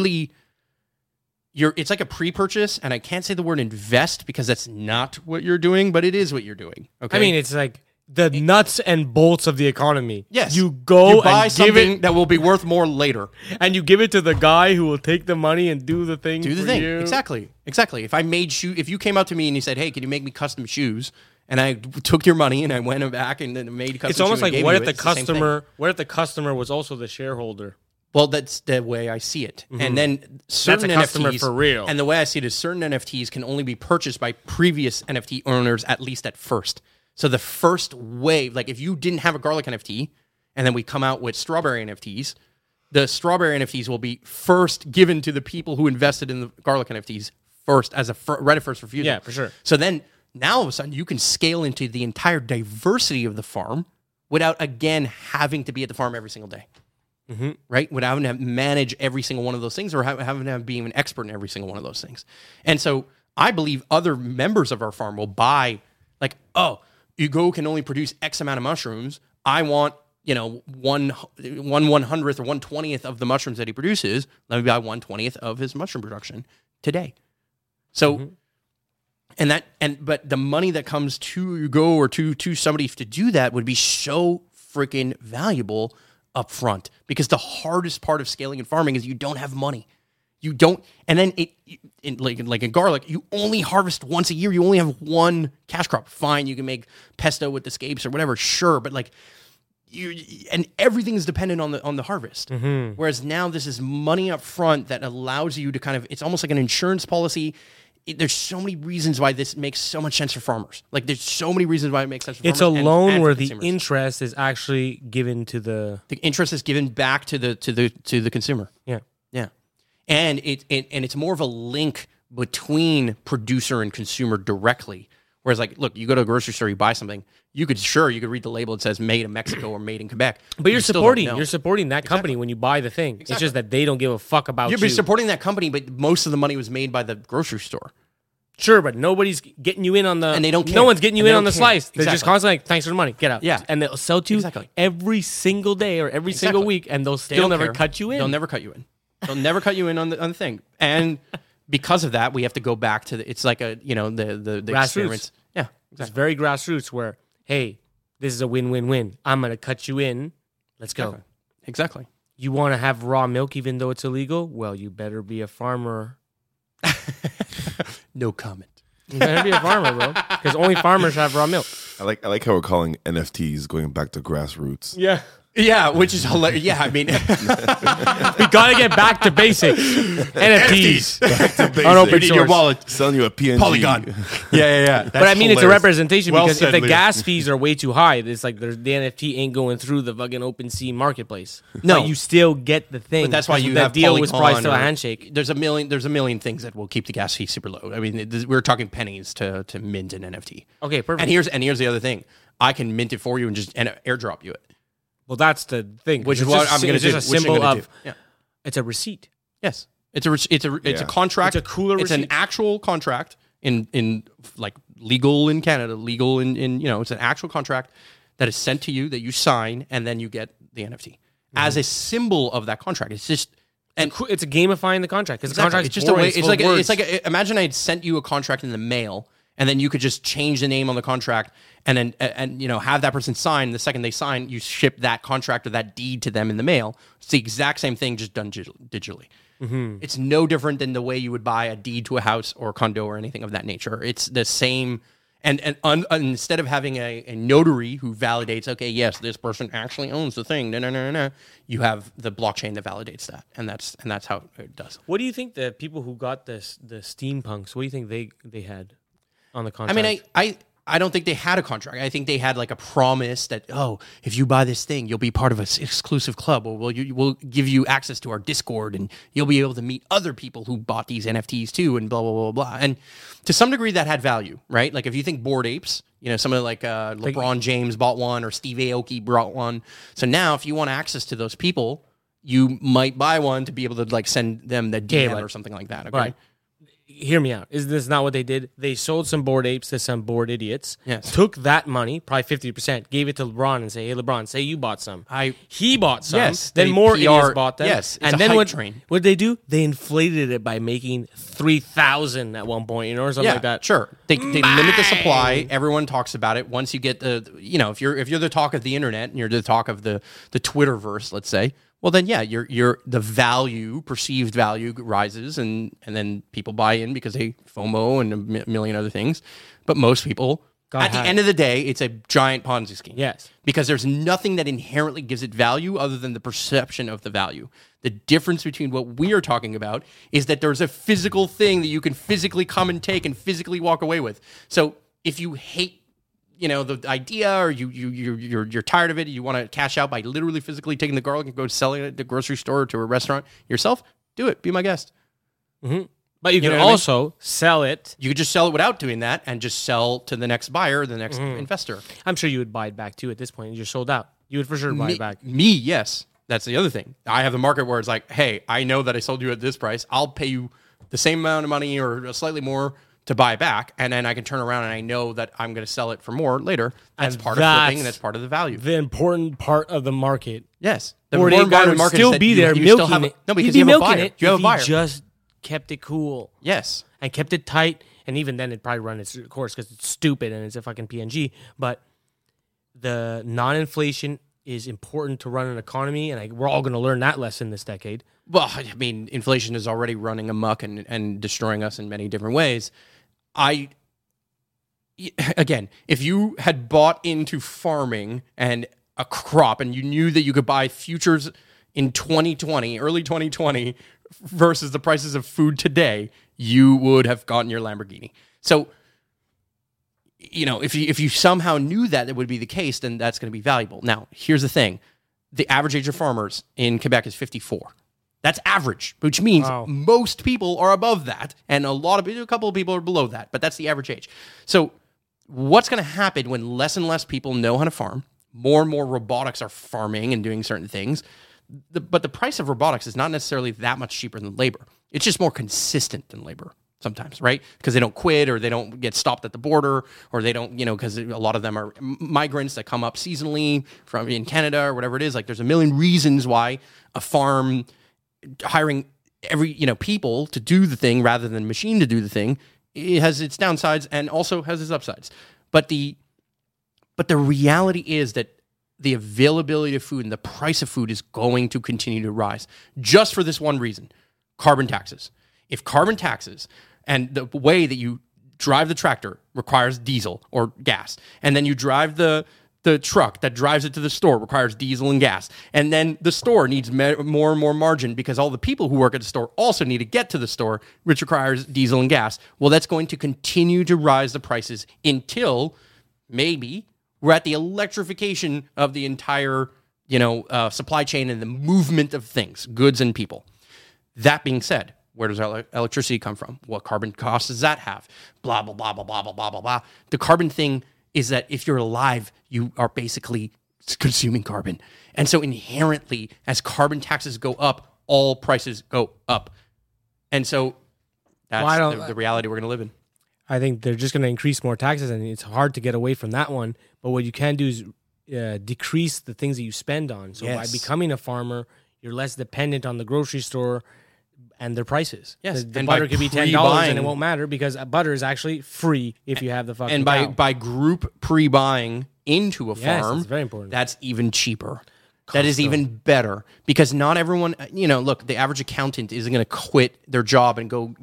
it's like a pre-purchase, and I can't say the word invest because that's not what you're doing, but it is what you're doing. Okay. I mean, it's like the nuts and bolts of the economy. Yes. You buy and something give it, that will be worth more later. And you give it to the guy who will take the money and do the thing. You. Exactly. If I made if you came out to me and you said, "Hey, can you make me custom shoes?" and I took your money and I went back and then made custom shoes. It's almost like what if the customer was also the shareholder? Well, that's the way I see it. And then certain customer NFTs for real. And the way I see it is certain NFTs can only be purchased by previous NFT owners, at least at first. So the first wave, like if you didn't have a garlic NFT, and then we come out with strawberry NFTs, the strawberry NFTs will be first given to the people who invested in the garlic NFTs first as a right of first refusal. Yeah, for sure. So then now all of a sudden you can scale into the entire diversity of the farm without, again, having to be at the farm every single day. Right? Without having to manage every single one of those things or having to be an expert in every single one of those things. And so I believe other members of our farm will buy, like, oh, Hugo can only produce X amount of mushrooms. I want, one 100th or 1/20th of the mushrooms that he produces. Let me buy 1/20th of his mushroom production today. So, but the money that comes to Hugo or to somebody to do that would be so freaking valuable up front, because the hardest part of scaling and farming is you don't have money. You don't, and then like in garlic, you only harvest once a year. You only have one cash crop. Fine, you can make pesto with the scapes or whatever, sure, but like and everything is dependent on the harvest. Whereas now this is money up front that allows you to kind of, it's almost like an insurance policy. There's so many reasons why this makes so much sense for farmers. Like there's so many reasons why it makes sense for It's farmers. a loan and where for the consumers. interest is actually given to the interest is given back to the consumer. yeah. Yeah, and it's more of a link between producer and consumer directly. Whereas, like, look, you go to a grocery store, you buy something, you could read the label. It says "Made in Mexico" or "Made in Quebec," But you're you still don't know. supporting that company when you buy the thing. It's just that they don't give a fuck about You're you. supporting that company, but most of the money was made by the grocery store. Sure, but nobody's getting you in on the... And they don't care. No one's getting you And they in on don't the care. slice. They're just Exactly. constantly like, thanks for the money, get out. Yeah. And they'll sell to you Exactly. every single day or every single Exactly. week, and they'll They still don't never care. cut you in. They'll never cut you in. They'll never cut you in on the thing. And because of that, we have to go back to it's like a the Grassroots. experiments. Yeah, It's exactly. very grassroots where, hey, this is a win-win-win. I'm going to cut you in. Let's go. Exactly. You want to have raw milk even though it's illegal? Well, you better be a farmer. No comment. You better be a farmer, bro. Because only farmers have raw milk. I like how we're calling NFTs going back to grassroots. Yeah. Yeah, which is hilarious. Yeah, I mean, We got to get back to basics. NFTs. Unopened Basic. source. wallet. Selling you a PNG. Polygon. Yeah. But I mean, it's a representation Well because said, if the Leo. gas fees are way too high, it's like the NFT ain't going through the fucking OpenSea marketplace. No. But you still get the thing. But that's why you that have deal was probably Polygon still a or- handshake. There's a million things that will keep the gas fee super low. I mean, we're talking pennies to mint an NFT. Okay, perfect. And here's the other thing. I can mint it for you and just airdrop you it. Well, that's the thing. Which is It's what just- I'm going to do. It's just a Which I'm symbol gonna of. do. Yeah. It's a receipt. Yes. It's a Yeah. contract. It's a cooler It's an receipt. actual contract in like legal in Canada, legal in it's an actual contract that is sent to you that you sign and then you get the NFT as a symbol of that contract. It's just and It's a gamifying the contract because the exactly. contract It's just a way. It's like imagine I had sent you a contract in the mail. And then you could just change the name on the contract, and then have that person sign. The second they sign, you ship that contract or that deed to them in the mail. It's the exact same thing, just done digitally. It's no different than the way you would buy a deed to a house or a condo or anything of that nature. It's the same. And instead of having a notary who validates, okay, yes, this person actually owns the thing, you have the blockchain that validates that, and that's how it does. What do you think the people who got the steampunks? What do you think they had on the contract? I mean, I don't think they had a contract. I think they had like a promise that, oh, if you buy this thing, you'll be part of an exclusive club, or we'll give you access to our Discord, and you'll be able to meet other people who bought these NFTs too, and blah blah blah blah. And to some degree, that had value, right? Like if you think Bored Apes, someone like LeBron James bought one, or Steve Aoki brought one. So now, if you want access to those people, you might buy one to be able to like send them the DM but- or something like that. Okay. Right. Hear me out. Is this not what they did? They sold some Bored Apes to some bored idiots. Yes. Took that money, probably 50%, gave it to LeBron and say, hey, LeBron, say you bought some. He bought some. Yes, Then they more PR idiots bought them. yes, it's and a then hype what train. did they do? They inflated it by making 3,000 at one point, or something like that. Sure. They limit the supply. Everyone talks about it. Once you get if you're the talk of the internet and you're the talk of the Twitterverse, let's say, well then you're the perceived value rises, and then people buy in because they FOMO and a million other things. But most people At the end of the day, it's a giant Ponzi scheme. Yes. Because there's nothing that inherently gives it value other than the perception of the value. The difference between what we are talking about is that there's a physical thing that you can physically come and take and physically walk away with. So if you hate, the idea, or you're tired of it, you want to cash out by literally physically taking the garlic and go selling it at the grocery store or to a restaurant yourself, do it. Be my guest. Mm-hmm. But you can know what I mean? also sell it. You could just sell it without doing that and just sell to the next buyer or the next investor. I'm sure you would buy it back too at this point. You're sold out. You would for sure buy it back. Me, yes. That's the other thing. I have the market where it's like, hey, I know that I sold you at this price. I'll pay you the same amount of money or slightly more to buy it back. And then I can turn around and I know that I'm going to sell it for more later. That's part of flipping and that's part of the value. The important part of the market. Yes. The important part would still be there milking it. No, because you have a buyer. You have a buyer. Just kept it cool. Yes. And kept it tight. And even then, it'd probably run its course because it's stupid and it's a fucking PNG. But the non-inflation is important to run an economy, and we're all going to learn that lesson this decade. Well, I mean, inflation is already running amok and destroying us in many different ways. Again, if you had bought into farming and a crop and you knew that you could buy futures in 2020, early 2020, versus the prices of food today, you would have gotten your Lamborghini. So, if you somehow knew that would be the case, then that's going to be valuable. Now, here's the thing. The average age of farmers in Quebec is 54. That's average, which means most people are above that, and a couple of people are below that, but that's the average age. So what's going to happen when less and less people know how to farm, more and more robotics are farming and doing certain things, but the price of robotics is not necessarily that much cheaper than labor. It's just more consistent than labor sometimes, right? Because they don't quit or they don't get stopped at the border or they don't, because a lot of them are migrants that come up seasonally from in Canada or whatever it is. Like there's a million reasons why a farm hiring people to do the thing rather than a machine to do the thing, it has its downsides and also has its upsides. But the reality is that the availability of food and the price of food is going to continue to rise just for this one reason: carbon taxes. If carbon taxes and the way that you drive the tractor requires diesel or gas, and then you drive the truck that drives it to the store requires diesel and gas, and then the store needs more and more margin because all the people who work at the store also need to get to the store, which requires diesel and gas. Well, that's going to continue to rise the prices until maybe we're at the electrification of the entire, supply chain and the movement of things, goods and people. That being said, where does our electricity come from? What carbon costs does that have? Blah, blah, blah, blah, blah, blah, blah, blah, blah. The carbon thing is that if you're alive, you are basically consuming carbon. And so inherently, as carbon taxes go up, all prices go up. And so that's the reality we're going to live in. I think they're just going to increase more taxes, and it's hard to get away from that one. But what you can do is decrease the things that you spend on. So by becoming a farmer, you're less dependent on the grocery store and their prices. Yes, the butter could be $10 and it won't matter because butter is actually free if you have the fucking And by group pre-buying into a farm, that's very important. That's even cheaper. That is even better because not everyone, look, the average accountant isn't going to quit their job and go,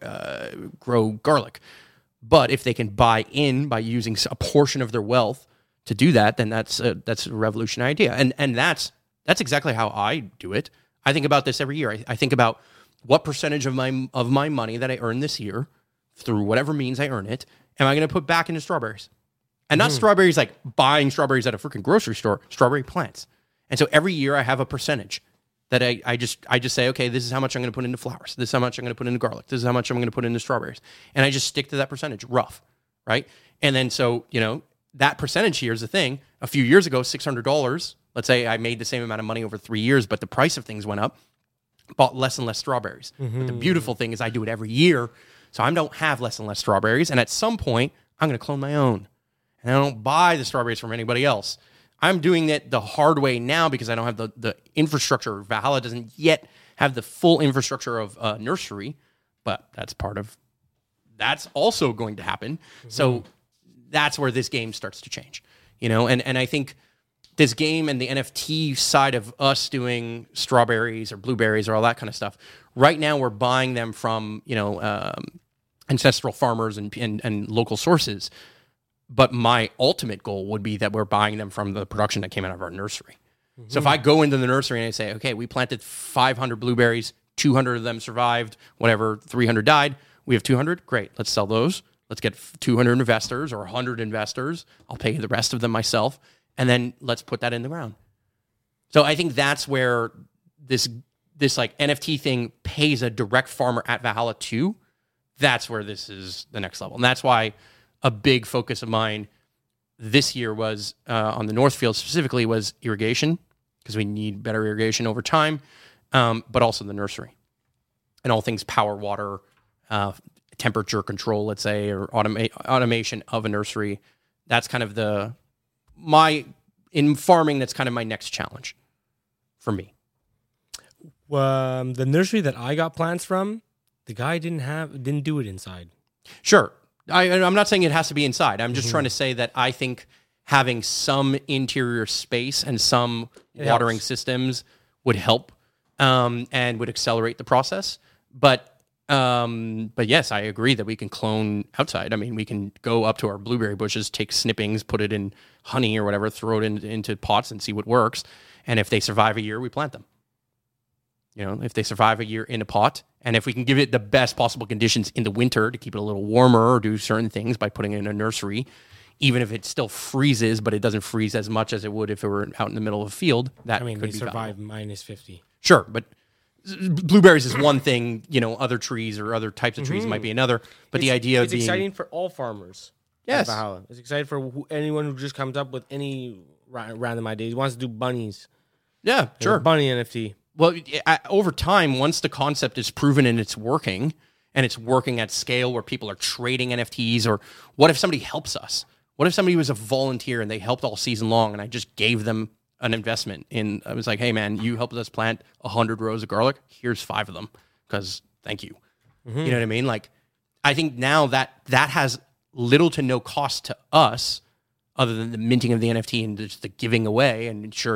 grow garlic. But if they can buy in by using a portion of their wealth to do that, then that's a revolutionary idea. And that's exactly how I do it. I think about this every year. I think about what percentage of my money that I earn this year, through whatever means I earn it, am I going to put back into strawberries? And not strawberries like buying strawberries at a freaking grocery store, strawberry plants. And so every year I have a percentage that I just say, okay, this is how much I'm going to put into flowers. This is how much I'm going to put into garlic. This is how much I'm going to put into strawberries. And I just stick to that percentage, rough, right? And then so, that percentage here is the thing. A few years ago, $600, let's say I made the same amount of money over 3 years, but the price of things went up, bought less and less strawberries. But the beautiful thing is I do it every year, so I don't have less and less strawberries. And at some point, I'm going to clone my own. And I don't buy the strawberries from anybody else. I'm doing it the hard way now because I don't have the infrastructure. Valhalla doesn't yet have the full infrastructure of a nursery, but that's also going to happen. So that's where this game starts to change, and I think this game and the NFT side of us doing strawberries or blueberries or all that kind of stuff, right now we're buying them from, ancestral farmers and local sources. But my ultimate goal would be that we're buying them from the production that came out of our nursery. So if I go into the nursery and I say, okay, we planted 500 blueberries, 200 of them survived, whatever, 300 died. We have 200. Great. Let's sell those. Let's get 200 investors or 100 investors. I'll pay the rest of them myself. And then let's put that in the ground. So I think that's where this like NFT thing pays a direct farmer at Valhalla too. That's where this is the next level. And that's why a big focus of mine this year was on the Northfield specifically was irrigation, because we need better irrigation over time, but also the nursery and all things power, water, temperature control, let's say, or automation of a nursery. That's kind of in farming, that's kind of my next challenge for me. The nursery that I got plants from, the guy didn't do it inside. Sure. I'm not saying it has to be inside. I'm just trying to say that I think having some interior space and some watering systems would help and would accelerate the process. But yes, I agree that we can clone outside. I mean, we can go up to our blueberry bushes, take snippings, put it in honey or whatever, throw it into pots and see what works. And if they survive a year, we plant them. You know, if they survive a year in a pot, and if we can give it the best possible conditions in the winter to keep it a little warmer or do certain things by putting it in a nursery, even if it still freezes, but it doesn't freeze as much as it would if it were out in the middle of a field, that could they be survive valuable. minus 50. Sure, but blueberries is one thing, you know, other trees or other types of trees might be another, but the idea of it's being... exciting for all farmers. Yes. At Valhalla. It's exciting for anyone who just comes up with any random idea. He wants to do bunnies. Yeah, sure. Bunny NFT. Well, over time, once the concept is proven and it's working at scale where people are trading NFTs, or what if somebody helps us? What if somebody was a volunteer and they helped all season long and I just gave them an investment in, I was like, hey man, you helped us plant 100 rows of garlic. Here's 5 of them because thank you. You know what I mean? Like, I think now that has little to no cost to us other than the minting of the NFT and just the giving away. And sure,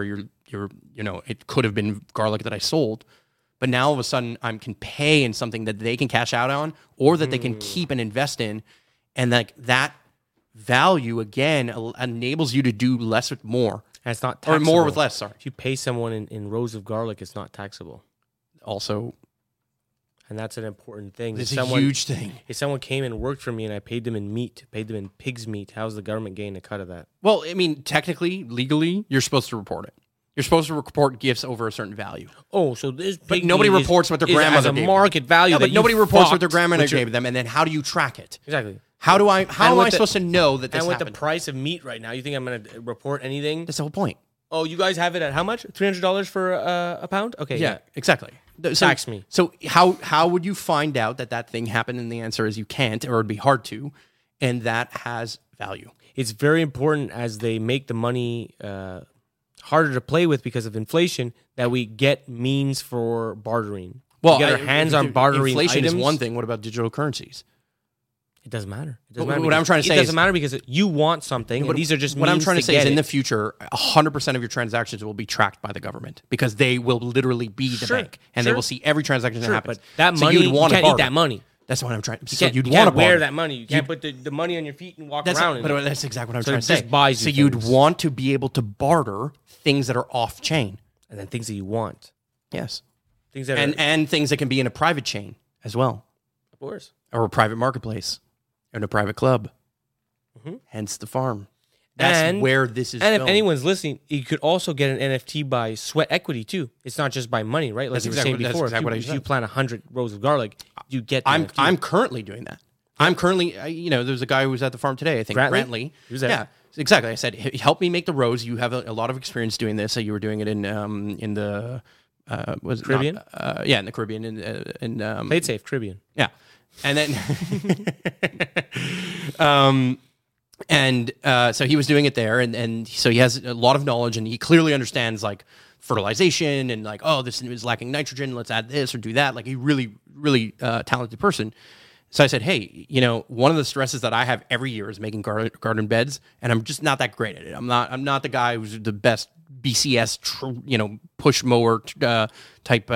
it could have been garlic that I sold, but now all of a sudden I can pay in something that they can cash out on, or that they can keep and invest in. And like that value again enables you to do less with more. And it's not taxable. Or more with less, sorry. If you pay someone in rows of garlic, it's not taxable. Also, and that's an important thing. it's a huge thing. If someone came and worked for me and I paid them in meat, paid them in pig's meat, how's the government getting a cut of that? Well, I mean, technically, legally, you're supposed to report it. You're supposed to report gifts over a certain value. Oh, so this But nobody reports what their grandmother as a gave market value. Yeah, that but nobody reports what their fucked grandmother with your- gave them, and then how do you track it? Exactly. How am I with supposed to know that this And with happened? the price of meat right now, you think I'm going to report anything? That's the whole point. Oh, you guys have it at how much? $300 for a pound? Okay. Yeah, exactly. So, Tax me. So how would you find out that thing happened? And the answer is you can't, or it'd be hard to, and that has value. It's very important as they make the money harder to play with because of inflation that we get means for bartering. Well, we get our hands on bartering inflation items. is one thing. What about digital currencies? It doesn't matter. It But doesn't matter. what I'm trying to say it doesn't is- matter because you want something, and these are just what I'm means trying to say is get in the it. future, 100% of your transactions will be tracked by the government because they will literally be the Sure, bank, and they sure. will see every transaction that Sure, happens. but that So money, you'd you want to can't eat barter. that money. That's what I'm trying. You So can't, you'd you want to can't wear barter. that money. You can't put the money on your feet and walk around in it. But that's exactly what I'm So trying it to say. just buys you so you'd things. want to be able to barter things that are off chain. And then things that you want. Yes, Things that and things that can be in a private chain as well, of course. or a private marketplace, or in a private club. Hence the farm. That's And- where this is. And if going. anyone's listening, you could also get an NFT by sweat equity too. It's not just by money, right? Like That's you were exactly- saying that's before. exactly what I if you said. plant 100 rows of garlic, you get the I'm NFT. currently doing that. I'm currently, there's a guy who was at the farm today. I think Brantley? Brantley. He was there. Yeah, exactly. I said, help me make the rows. You have a lot of experience doing this. So you were doing it in the was it Caribbean? not- yeah, in the Caribbean. In Play it safe, Caribbean. yeah, and then so he was doing it there, and so he has a lot of knowledge, and he clearly understands like fertilization and like, oh, this is lacking nitrogen. Let's add this or do that. Like, he really, really talented person. So I said, hey, one of the stresses that I have every year is making garden beds, and I'm just not that great at it. I'm not the guy who's the best BCS, push mower type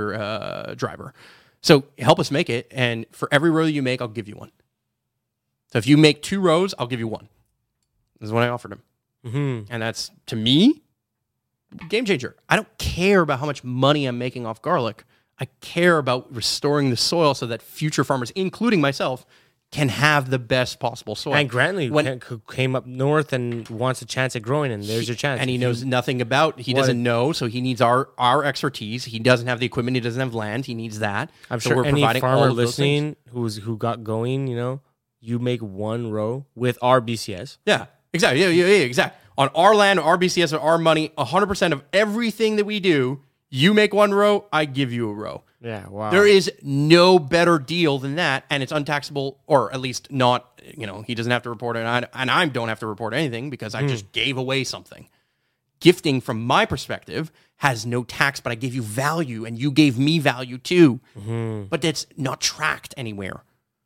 tractor driver. So help us make it, and for every row you make, I'll give you one. So if you make 2 rows, I'll give you 1. This is what I offered him. Mm-hmm. And that's, to me, game changer. I don't care about how much money I'm making off garlic. I care about restoring the soil so that future farmers, including myself, can have the best possible soil. And Grantley came up north and wants a chance at growing, and there's your chance. And he knows nothing about. He doesn't know, so he needs our expertise. He doesn't have the equipment. He doesn't have land. He needs that. I'm so sure we're any providing farmer all of those things. listening who got going, you make 1 row with our BCS. Yeah, exactly. Yeah, exactly. On our land, our BCS, our money, 100% of everything that we do, you make 1 row, I give you a row. Yeah, wow. There is no better deal than that, and it's untaxable, or at least not, he doesn't have to report it, and I don't have to report anything because I just gave away something. Gifting, from my perspective, has no tax, but I gave you value, and you gave me value too. Mm-hmm. But that's not tracked anywhere.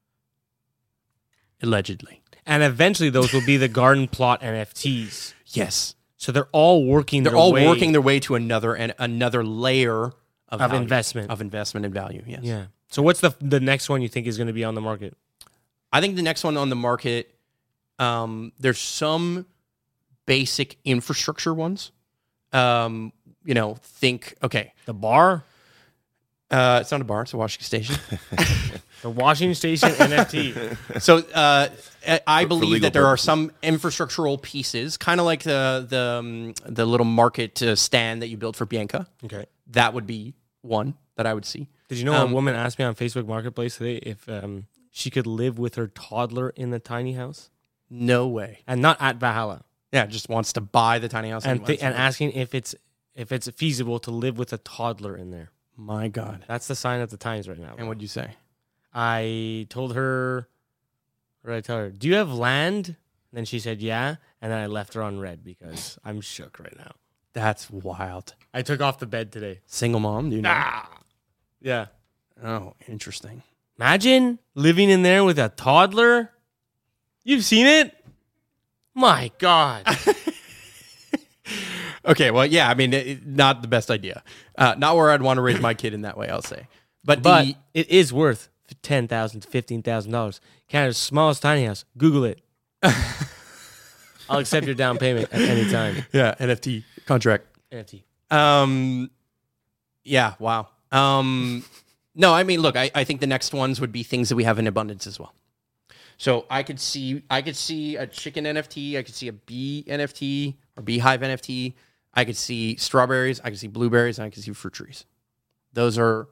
Allegedly. And eventually those will be the garden plot NFTs. Yes. So they're all working They're all working their way to another layer of value, investment. Of investment and value, yes. Yeah. So what's the next one you think is going to be on the market? I think the next one on the market, there's some basic infrastructure ones. Think, okay. The bar? It's not a bar, it's a washing station. The washing station NFT. So I believe legal that there are purposes. some infrastructural pieces, kind of like the little market stand that you built for Bianca. Okay. That would be one that I would see. Did you know a woman asked me on Facebook Marketplace today if she could live with her toddler in the tiny house? No way. And not at Valhalla. Yeah, just wants to buy the tiny house And asking if it's feasible to live with a toddler in there. My God. That's the sign of the times right now. And what'd you say? I told her, what did I tell her? Do you have land? And then she said, yeah. And then I left her on red because I'm shook right now. That's wild. I took off the bed today. Single mom, do you know? Yeah. Oh, interesting. Imagine living in there with a toddler. You've seen it? My God. Okay, well, yeah, I mean, not the best idea. Not where I'd want to raise my kid in that way, I'll say. But it is worth $10,000 to $15,000. Canada's smallest tiny house. Google it. I'll accept your down payment at any time. yeah, NFT contract. NFT. Yeah, wow. No, I mean, look, I think the next ones would be things that we have in abundance as well. So I could see a chicken NFT, I could see a bee NFT or beehive NFT, I could see strawberries, I could see blueberries, and I could see fruit trees. Those are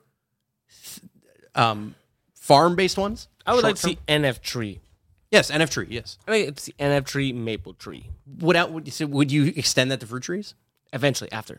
farm-based ones. I would like to see NF tree. Yes, NF tree, yes. I like to see NF tree, maple tree. Would you extend that to fruit trees? Eventually, after.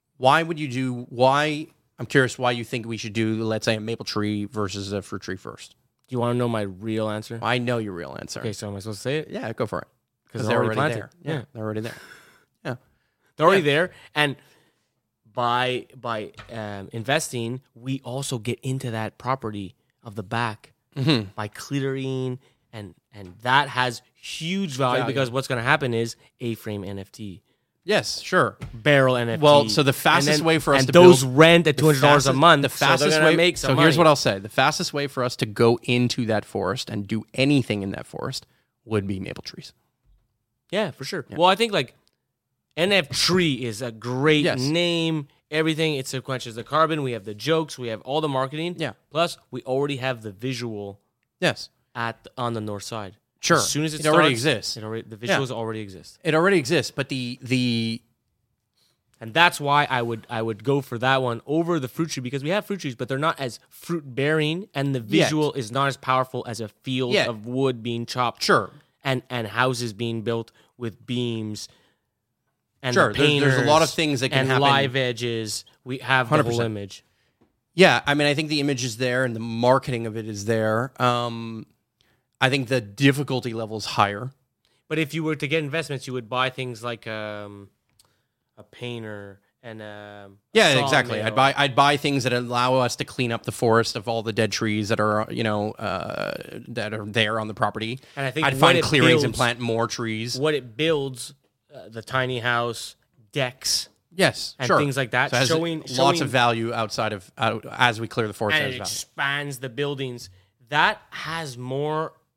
I'm curious why you think we should do, let's say, a maple tree versus a fruit tree first. Do you want to know my real answer? I know your real answer. Okay, so am I supposed to say it? Yeah, go for it. Because they're already planted. there. Yeah, they're already there. Yeah. They're already there. And by investing, we also get into that property of the back by clearing, and that has huge value because what's going to happen is A-frame NFT. Yes, sure. Barrel NFT. Well, so the fastest way for us to those build, rent at $200 a month. The fastest so way. Make some so here's money. what I'll say: the fastest way for us to go into that forest and do anything in that forest would be maple trees. Yeah, for sure. Yeah. Well, I think like NF Tree is a great name. Everything it sequences the carbon. We have the jokes. We have all the marketing. Yeah. Plus, we already have the visual. Yes. On the north side. Sure. As soon as it already exists. The visuals already exist. It already exists, but the and that's why I would go for that one over the fruit tree because we have fruit trees, but they're not as fruit bearing, and the visual is not as powerful as a field of wood being chopped. Sure. And houses being built with beams. And sure. The there's a lot of things that can and happen. Live edges. We have the 100%. Whole image. Yeah, I mean, I think the image is there and the marketing of it is there. I think the difficulty level is higher. But if you were to get investments, you would buy things like a painter and exactly. I'd buy things that allow us to clean up the forest of all the dead trees that are that are there on the property. And I think I'd find clearings and plant more trees. What it builds, the tiny house, decks. Yes, and things like that, so showing lots of value outside of as we clear the forest. And it expands the buildings. That has more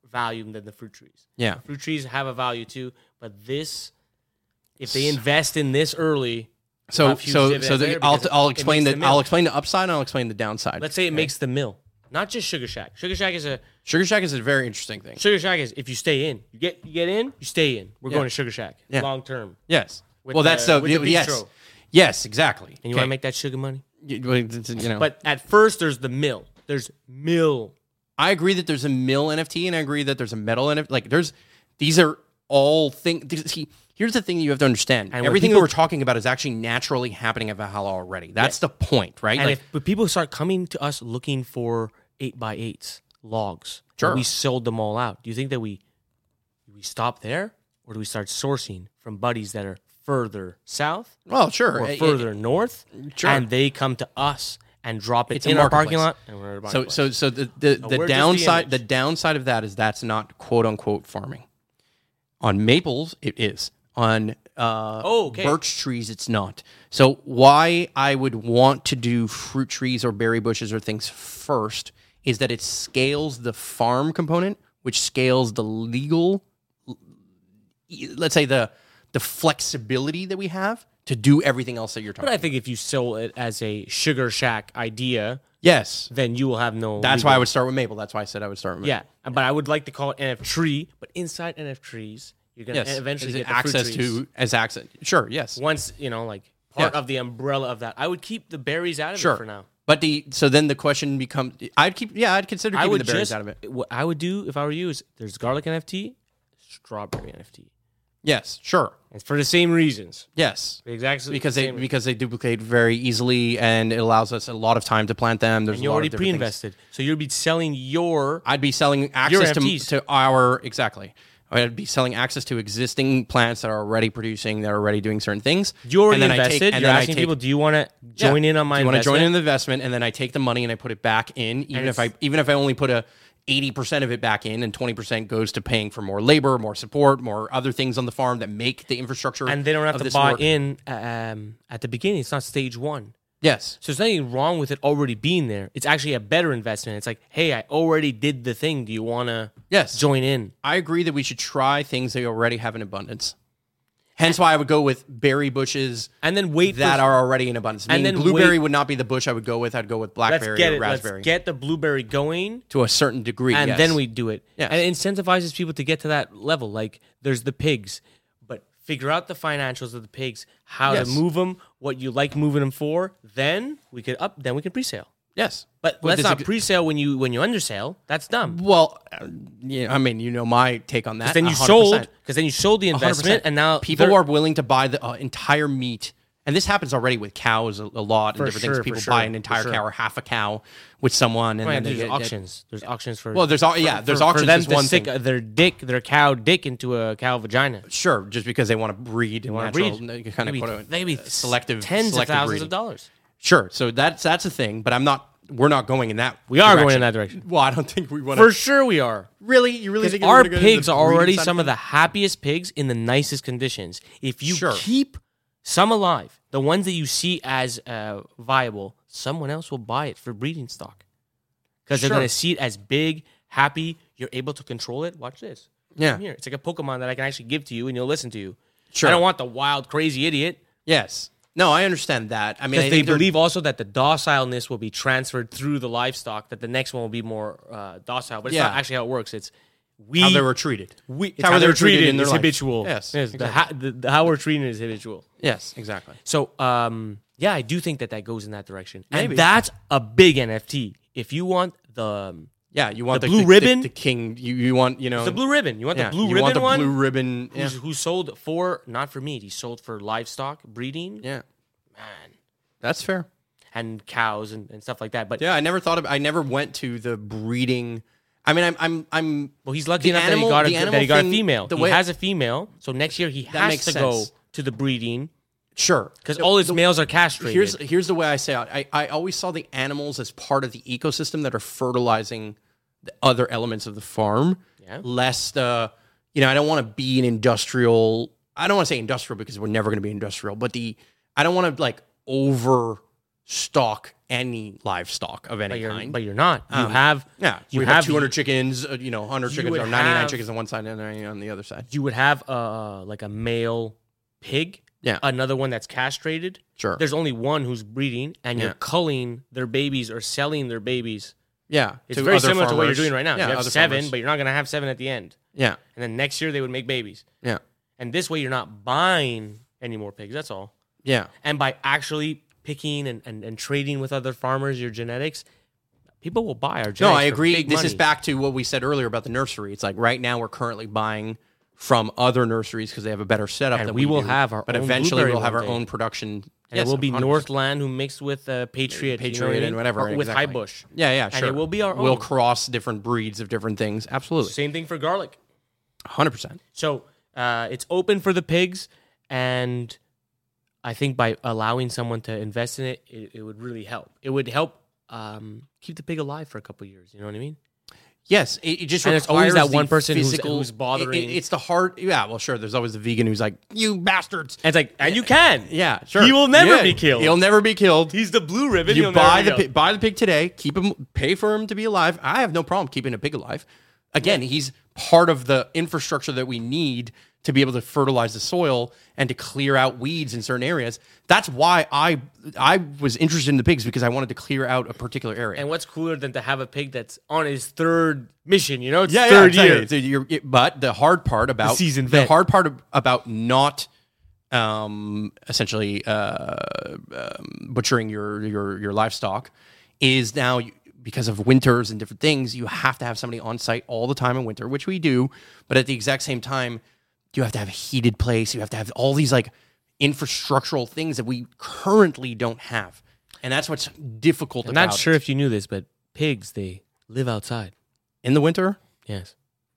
value than the fruit trees. Yeah. Fruit trees have a value too, but this, if they invest in this early, So have huge dividends later I'll because explain it makes the the mill. I'll explain the upside and I'll explain the downside. let's say it makes the mill, not just Sugar Shack. Sugar Shack is a Sugar Shack is a very interesting thing. Sugar Shack is if you stay in, you get in, you stay in. We're going to Sugar Shack long term, Yes. With Well, that's the- the with the yes. bistro. Yes, exactly. and you want to make that sugar money. you know. But at first, there's the mill. There's mill. I agree that there's a mill NFT, and I agree that there's a metal NFT. Like, these are all things. See, here's the thing you have to understand. And when Everything people- that we're talking about is actually naturally happening at Valhalla already. That's the point, right? And Like, but people start coming to us looking for 8x8s, logs, Sure. and we sold them all out. Do you think that we stop there, or do we start sourcing from buddies that are further south well, sure. or further north, sure. and they come to us and drop it It's a in our parking marketplace. lot, and we're at a So marketplace. so the we're just the downside image. of that is that's not quote unquote farming. On maples, it is. On okay. birch trees, it's not. So why I would want to do fruit trees or berry bushes or things first is that it scales the farm component, which scales the legal, let's say the flexibility that we have to do everything else that you're talking But I about. think if you sell it as a Sugar Shack idea, Yes. then you will have no. That's legal- why I would start with maple. That's why I said I would start with maple. Yeah, but I would like to call it NF tree. But inside NF trees, you're gonna Yes. eventually Is it get the fruit access trees. to as access. Sure. Yes. Once like part Yeah. of the umbrella of that. I would keep the berries out of Sure. it for now. But so then the question becomes, I'd consider I keeping would the berries just out of it. what I would do if I were you is there's garlic NFT, strawberry NFT, Yes, sure. and for the same reasons. Yes. Exactly Because same they duplicate very easily and it allows us a lot of time to plant them. There's and you a lot already of different things. pre-invested, so you'll be selling your. I'd be selling access NFTs. to our exactly. I'd be selling access to existing plants that are already producing, that are already doing certain things. You already And then invested. and You're then I asking take- people, do you want to join in on my Do you want to investment? join in the investment, and then I take the money and I put it back in, even if I only put 80% of it back in, and 20% goes to paying for more labor, more support, more other things on the farm that make the infrastructure. And they don't have of to this buy work. in at the beginning. It's not stage one. Yes, So there's nothing wrong with it already being there. It's actually a better investment. It's like, hey, I already did the thing. Do you want to yes. join in? I agree that we should try things that we already have in abundance. Hence why I would go with berry bushes And then wait that for, are already in abundance. And Meaning then blueberry wait- would not be the bush I would go with. I'd go with let's blackberry get or it. raspberry Let's get the blueberry going, to a certain degree. and yes. then we do it. Yes. And it incentivizes people to get to that level. Like there's the pigs, but figure out the financials of the pigs, how Yes. to move them, what you like moving them for. Then we could pre-sale. yes. But Well, let's this not is- pre-sale when you undersell. That's dumb. Well, yeah, I mean, you know my take on that. Then you 100%. sold the investment, 100%. and now people they're- are willing to buy the entire meat. And this happens already with cows a lot and For different sure, things. for People sure, buy an for entire sure. cow or half a cow with someone, and Right, then they there's get auctions. There's auctions for. Well, there's there's for auctions. them is to one stick thing. their cow dick into a cow vagina. Sure, just because they want to breed, they Want to breed? kind of Maybe selective tens selective of thousands breeding. of dollars. Sure, so that's a thing, but we're not going in that. We are going direction. in that direction. Well, I don't think we want For to. sure, we are. Really, you really think Our we're gonna go into pigs the are already breeding side some of things? the happiest pigs in the nicest conditions. If you Sure. keep some alive, the ones that you see as viable, someone else will buy it for breeding stock because they're Sure. going to see it as big, happy. You're able to control it. Watch this. Yeah. Come here. It's like a Pokemon that I can actually give to you, and you'll listen to you. Sure. I don't want the wild, crazy idiot. Yes. No, I understand that. I mean, Because I they think they're- believe also that the docileness will be transferred through the livestock, that the next one will be more docile. But it's Yeah. not actually how it works. It's how they were treated. it's how they were treated in their is life. habitual. Yes, the how we're treating it is habitual. Yes, exactly. So, yeah, I do think that goes in that direction. Maybe. And that's a big NFT. If you want the Yeah, you want The blue ribbon? the king. You want the blue ribbon, you want yeah, the blue you ribbon want the one, blue ribbon. Yeah, who sold for not for meat, he sold for livestock breeding, yeah, man, that's fair. and cows and stuff like that. But Yeah, I never went to the breeding. I mean, I'm. well, he's lucky the enough animal- that the he got animal a thing, female. the He way- has a female, so next year he has makes to go sense. to the breeding Sure, because all his males are castrated. Here's the way I say it. I always saw the animals as part of the ecosystem that are fertilizing the other elements of the farm. Yeah. Less the, I don't want to be an industrial. I don't want to say industrial because we're never going to be industrial, but I don't want to like over stock any livestock of any kind. But you're not. You have you have 200 chickens, 100 chickens or 99 chickens on one side and 99 on the other side. You would have like a male pig. Yeah. Another one that's castrated. Sure. There's only one who's breeding, and you're culling their babies or selling their babies. Yeah. It's very similar to what you're doing right now. Yeah, you have 7, farmers. but you're not going to have 7 at the end. Yeah. And then next year they would make babies. Yeah. And this way you're not buying any more pigs. That's all. Yeah. And by actually picking and trading with other farmers your genetics, people will buy our genetics. No, I for agree. big This money. is back to what we said earlier about the nursery. It's like right now we're currently buying from other nurseries because they have a better setup. And than we will do. have our but own eventually blueberry we'll have one our day. own production. And it will be 100%. Northland who mixed with Patriot, you know what I mean? and whatever Or with exactly. High Bush. Yeah, sure. And it will be our We'll own. cross different breeds of different things. Absolutely, Same thing for garlic. 100%. So it's open for the pigs, and I think by allowing someone to invest in it, it would really help. It would help keep the pig alive for a couple of years. You know what I mean? Yes, it just And requires it's always that the one person physical, who's bothering. It's the hard. Yeah, well, sure. There's always the vegan who's like, "You bastards." And it's like, and you can. Yeah, sure. He will never Yeah, be killed. He'll never be killed. He's the blue ribbon. You He'll buy never the be killed. buy the pig today. Keep him. Pay for him to be alive. I have no problem keeping a pig alive. Again, he's part of the infrastructure that we need to be able to fertilize the soil and to clear out weeds in certain areas. That's why I was interested in the pigs, because I wanted to clear out a particular area. And what's cooler than to have a pig that's on his 3rd mission? You know, it's Yeah, third exactly. year. So but the hard part about seasoned the vet. hard part about not essentially butchering your livestock is now because of winters and different things, you have to have somebody on site all the time in winter, which we do. But at the exact same time, you have to have a heated place. You have to have all these like infrastructural things that we currently don't have, and that's what's difficult. I'm about not sure it. if you knew this, but pigs, they live outside. In the winter, Yes.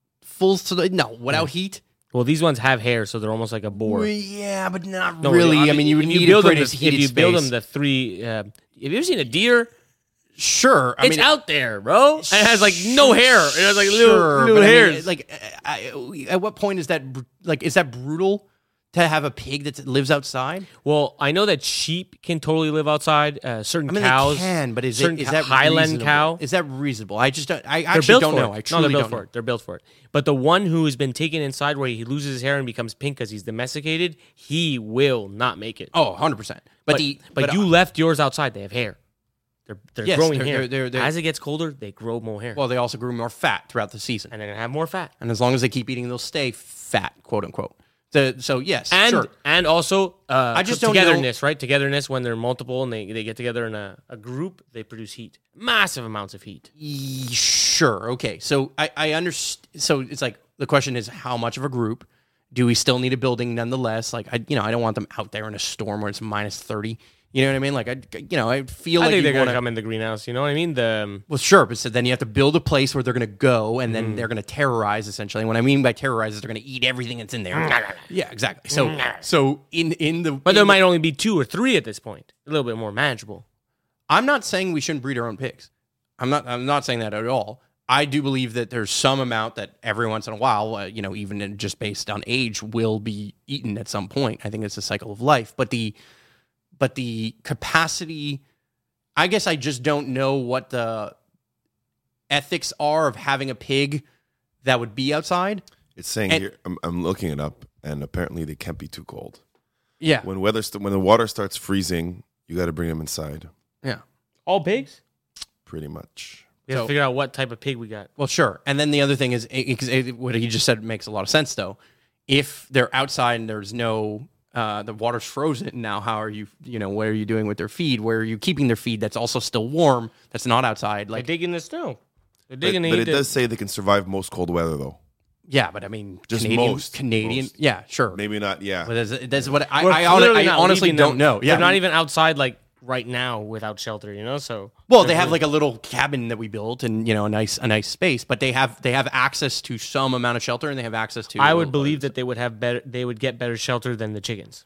without heat. Well, these ones have hair, so they're almost like a boar. Yeah, but not No, really. I mean, you would if need to build them create a if heated you build them space. the 3. Have you ever seen a deer? Sure, It's out there, bro. And it has like no hair. It has like little but I mean, hairs. at what point is that is that brutal to have a pig that lives outside? Well, I know that sheep can totally live outside. Certain I mean, cows they can, but is certain that Highland reasonable? cow? Is that reasonable? I just don't. I They're actually built don't for know. it. I truly they're built don't for know. it. They're built for it. But the one who has been taken inside where he loses his hair and becomes pink because he's domesticated, he will not make it. Oh, 100%. But you left yours outside. They have hair. They're Yes, growing they're- hair. they're- As it gets colder, they grow more hair. well, they also grew more fat throughout the season, And they're going to have more fat. and as long as they keep eating, they'll stay fat, quote unquote. So yes, And sure. and also I just don't know- togetherness, right? Togetherness when they're multiple and they get together in a group, they produce heat. Massive amounts of heat. Sure. Okay. So I understand. So it's like the question is, how much of a group do we still need a building nonetheless? Like I don't want them out there in a storm where it's -30. You know what I mean? Like I feel I like think they're you going to wanna- come in the greenhouse. You know what I mean? Well, sure, but so then you have to build a place where they're going to go, and then they're going to terrorize. Essentially, and what I mean by terrorize is they're going to eat everything that's in there. Yeah, exactly. So in the But there might only be 2 or 3 at this point. A little bit more manageable. I'm not saying we shouldn't breed our own pigs. I'm not saying that at all. I do believe that there's some amount that every once in a while, even just based on age, will be eaten at some point. I think it's a cycle of life. But the capacity, I guess I just don't know what the ethics are of having a pig that would be outside. It's saying And- here, I'm looking it up, and apparently they can't be too cold. Yeah. When the water starts freezing, you got to bring them inside. Yeah. All pigs? Pretty much. We have So- to figure out what type of pig we got. Well, sure. And then the other thing is, what he just said makes a lot of sense, though. If they're outside and there's no, the water's frozen now, how are you, what are you doing with their feed? Where are you keeping their feed that's also still warm, that's not outside? They Like, dig in the snow. They're But, digging but it does say they can survive most cold weather, though. yeah, but I mean, Just Canadian, most. yeah, sure. Maybe not, yeah. But that's what I honestly don't know. Yeah, They're not even outside like right now without shelter, so. Well, they have like a little cabin that we built, and a nice space. But they have access to some amount of shelter, and they have access to. I would believe that they would get better shelter than the chickens.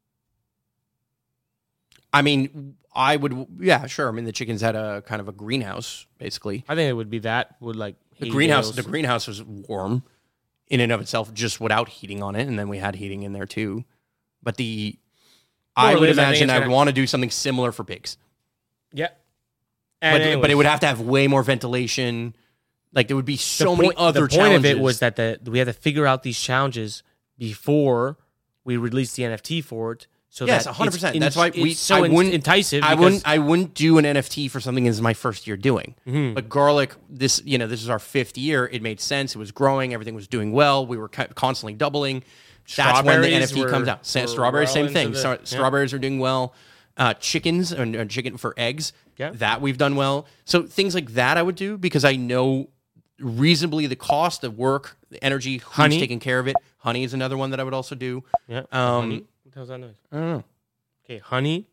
I mean, I would. Yeah, sure. I mean, the chickens had a kind of a greenhouse, basically. I think it would be that would like The hay greenhouse. bales. The greenhouse was warm, in and of itself, just without heating on it, and then we had heating in there too. But I More or would less, I think imagine it's I would gonna- want to do something similar for pigs. Yeah. But it anyways, would have to have way more ventilation. Like there would be so the many other the point challenges. of it was that we had to figure out these challenges before we released the NFT for it. So Yes, that 100%. it's That's why it's so enticing. I because- wouldn't do an NFT for something that's my first year doing. Mm-hmm. But Garlic, this is our 5th year. It made sense. It was growing. Everything was doing well. We were constantly doubling. That's when the Strawberries NFT comes out. Strawberries, well same into thing. the- Strawberries are doing well. Chickens and chicken for eggs. Yeah. That we've done well. So things like that I would do because I know reasonably the cost of work, the energy, who's Honey. taking care of it. Honey is another one that I would also do. Yeah. Honey. What the hell's that noise? I don't know. Okay, honey.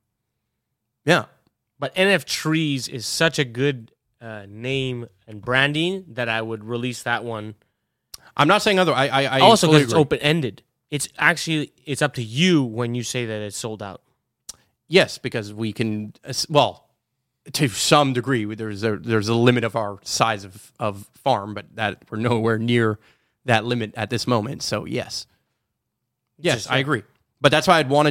Yeah. But NF Trees is such a good name and branding that I would release that one. I'm not saying other. I Also, fully because it's agree. open ended. It's up to you when you say that it's sold out. Yes, because we can. Well, to some degree, there's a limit of our size of farm, but that we're nowhere near that limit at this moment. So yes, Just I agree. But that's why I'd want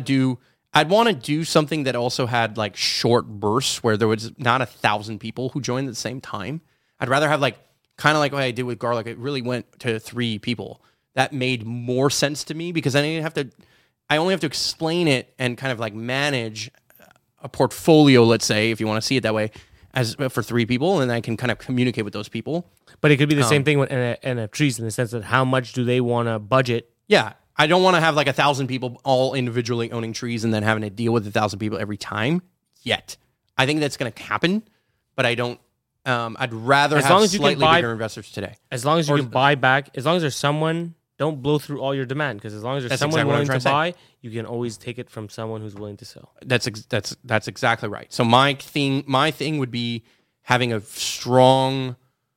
to do something that also had like short bursts where there was not 1,000 people who joined at the same time. I'd rather have like kind of like what I did with Garlic. It really went to 3 people. That made more sense to me because I only have to explain it and kind of like manage a portfolio, let's say, if you want to see it that way, as for 3 people, and I can kind of communicate with those people. But it could be the same thing with NF Trees in the sense that how much do they want to budget? Yeah, I don't want to have like 1,000 people all individually owning trees and then having to deal with 1,000 people every time yet. I think that's going to happen, but I don't. I'd rather As have long as you can slightly buy- bigger investors today. As long as you can buy back, as long as there's someone, don't blow through all your demand because as long as there's That's someone exactly what I'm willing to trying to buy, you can always take it from someone who's willing to sell. That's exactly right. So my thing would be having a strong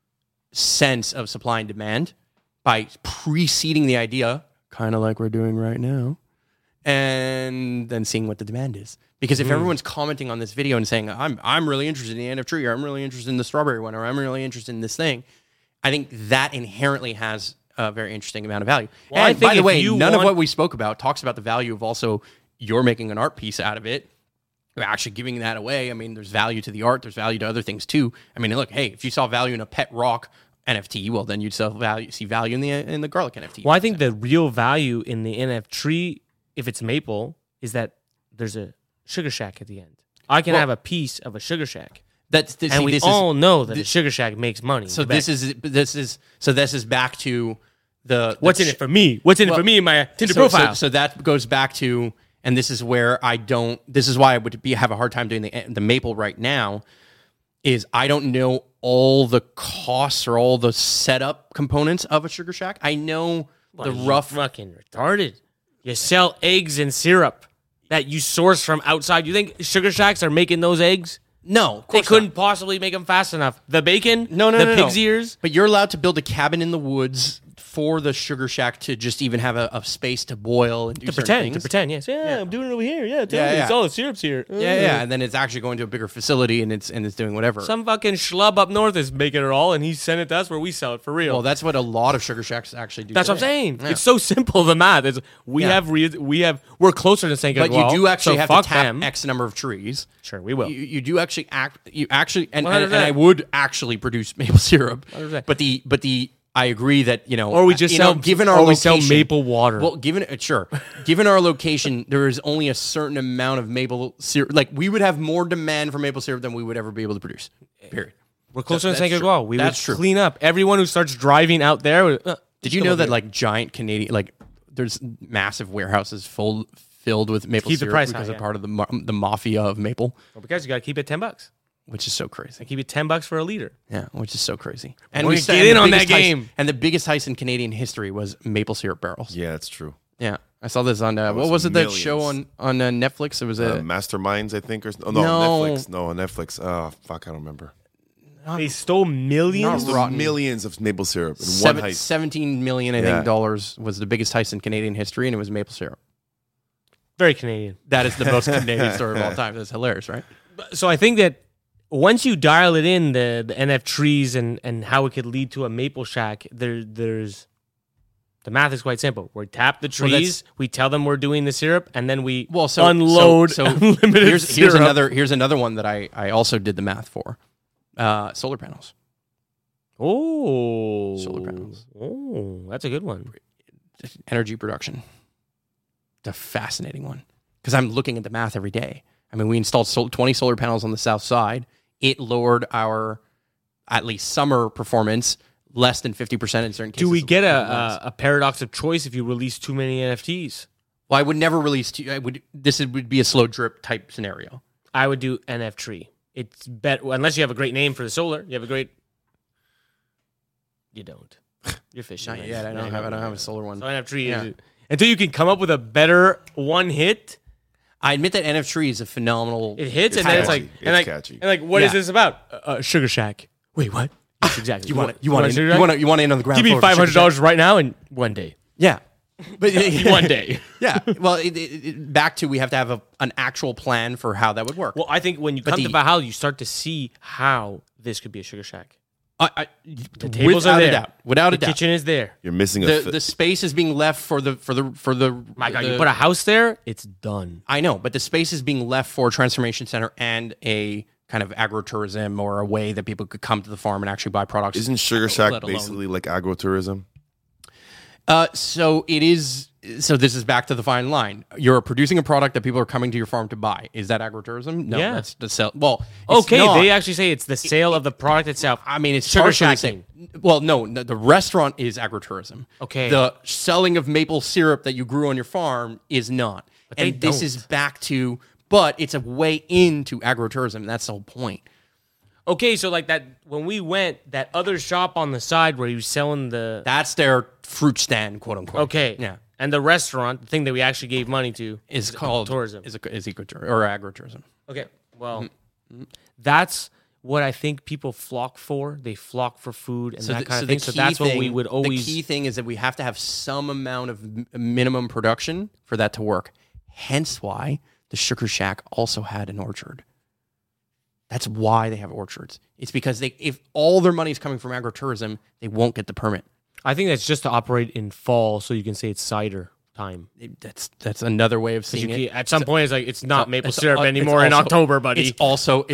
sense of supply and demand by preceding the idea, kind of like we're doing right now, and then seeing what the demand is. Because if everyone's commenting on this video and saying, I'm really interested in the NF tree, or I'm really interested in the strawberry one, or I'm really interested in this thing, I think that inherently has a very interesting amount of value. Well, I And think by the if way, you none of want- what we spoke about talks about the value of also you're making an art piece out of it. We're actually giving that away. I mean, there's value to the art. There's value to other things too. I mean, look, hey, if you saw value in a pet rock NFT, well, then you'd see value in the garlic NFT. Well, I think the real value in the NF tree, if it's maple, is that there's a sugar shack at the end. I can have a piece of a sugar shack, and we all know that a sugar shack makes money. So in this is back to the what's in it for me? What's in it for me in my Tinder profile? So that goes back to, and this is where I don't. This is why I would have a hard time doing the maple right now. Is I don't know all the costs or all the setup components of a sugar shack. I know the rough. Fucking retarded. You sell eggs and syrup that you source from outside. You think sugar shacks are making those eggs? No, of They course couldn't not. possibly make them fast enough. The bacon? No, the no, pig's no. ears? But you're allowed to build a cabin in the woods for the sugar shack to just even have a space to boil and do certain things. Yes. Yeah, I'm doing it over here. Yeah, Yeah. it's all the syrup's here. Yeah, and then it's actually going to a bigger facility and it's doing whatever. Some fucking schlub up north is making it all, and he sent it to us where we sell it for real. Well, that's what a lot of sugar shacks actually do. That's what I'm today. saying. Yeah. It's so simple. The math is Yeah. we're closer to St. But you do actually so have fuck to tap them. X number of trees. Sure, we will. You do actually and 100%. I would actually produce maple syrup. 100%. But the I agree that Or we just sell given our or we location, sell maple water. Well, given our location, there is only a certain amount of maple syrup. Like we would have more demand for maple syrup than we would ever be able to produce. Period. We're closer to That's St. true. Gregor. We That's would true. clean up. Everyone who starts driving out there. Did you know that like giant Canadian there's massive warehouses filled with maple Keep the syrup price because high, they're part of the mafia of maple, because you got to keep it $10. which is so crazy. Keep it $10 for a liter. Yeah, which is so crazy. And we we sta- get in the on that biggest heist- game. And the biggest heist in Canadian history was maple syrup barrels. Yeah, it's true. Yeah, I saw this on what was was it that millions. show on Netflix? It was a Masterminds, I think, or no, No. Netflix. No, on Netflix. Oh, fuck, I don't remember. They stole millions. Not rotten. Millions of maple syrup in one heist. 17 million, I Yeah. think, dollars was the biggest heist in Canadian history, and it was maple syrup. Very Canadian. That is the most Canadian story of all time. That's hilarious, right? So I think that once you dial it in, the NF trees and how it could lead to a maple shack, there's The math is quite simple. We tap the Well, trees, we tell them we're doing the syrup, and then we so unload so unlimited here's syrup. here's another one that I also did the math for. Solar panels. Oh. Solar panels. Oh, that's a good one. Energy production. It's a fascinating one because I'm looking at the math every day. I mean, we installed 20 solar panels on the south side. It lowered our, at least summer performance, less than 50% in certain cases. Do we get a paradox of choice if you release too many NFTs? Well, I would never release. Would be a slow drip type scenario. I would do NF tree. It's better unless you have a great name for the solar. You have a great. You don't. You're fishing. Not right? yet. I don't have a solar one. So NF tree Yeah. is until you can come up with a better one hit. I admit that NF Tree is a phenomenal. It hits, and It's then it's catchy. like, It's and like, catchy. and like, what is Yeah. this about? Sugar Shack. Wait, what? Yes, exactly. You want it? Sugar Shack? You want in on the ground? Give me floor of Sugar $500 right now and one day. Shack? Yeah, but One day. Yeah. Well, back to we have to have an actual plan for how that would work. Well, I think when you come to Valhalla, you start to see how this could be a Sugar Shack. The tables are there. Without a The doubt. kitchen is there. You're missing The space is being left for the. My God, you put a house there, it's done. I know, but the space is being left for a transformation center and a kind of agritourism or a way that people could come to the farm and actually buy products. Isn't Sugar Shack let alone- basically like agrotourism? So it is. So this is back to the fine line. You're producing a product that people are coming to your farm to buy. Is that agritourism? No, Yeah. that's the sell. Well, it's Okay, not. they actually say it's the sale of the product itself. I mean, it's Sugar partially shacking. Well, no, the restaurant is agritourism. Okay. The selling of maple syrup that you grew on your farm is not. they And this don't. is back to, but it's a way into agritourism. That's the whole point. Okay, so like that when we went, that other shop on the side where he was selling the That's their fruit stand, quote unquote. okay, Yeah. and the restaurant, the thing that we actually gave money to, Is called tourism. Is ecotourism or agritourism. Okay, well, that's what I think people flock for. They flock for food and that kind of thing. So that's what we would always. The key thing is that we have to have some amount of minimum production for that to work. Hence why the Sugar Shack also had an orchard. That's why they have orchards. It's because if all their money is coming from agritourism, they won't get the permit. I think that's just to operate in fall, so you can say it's cider time. That's another way of seeing it. At some point, it's like it's not maple It's syrup al- it's anymore in also- October, buddy. It's also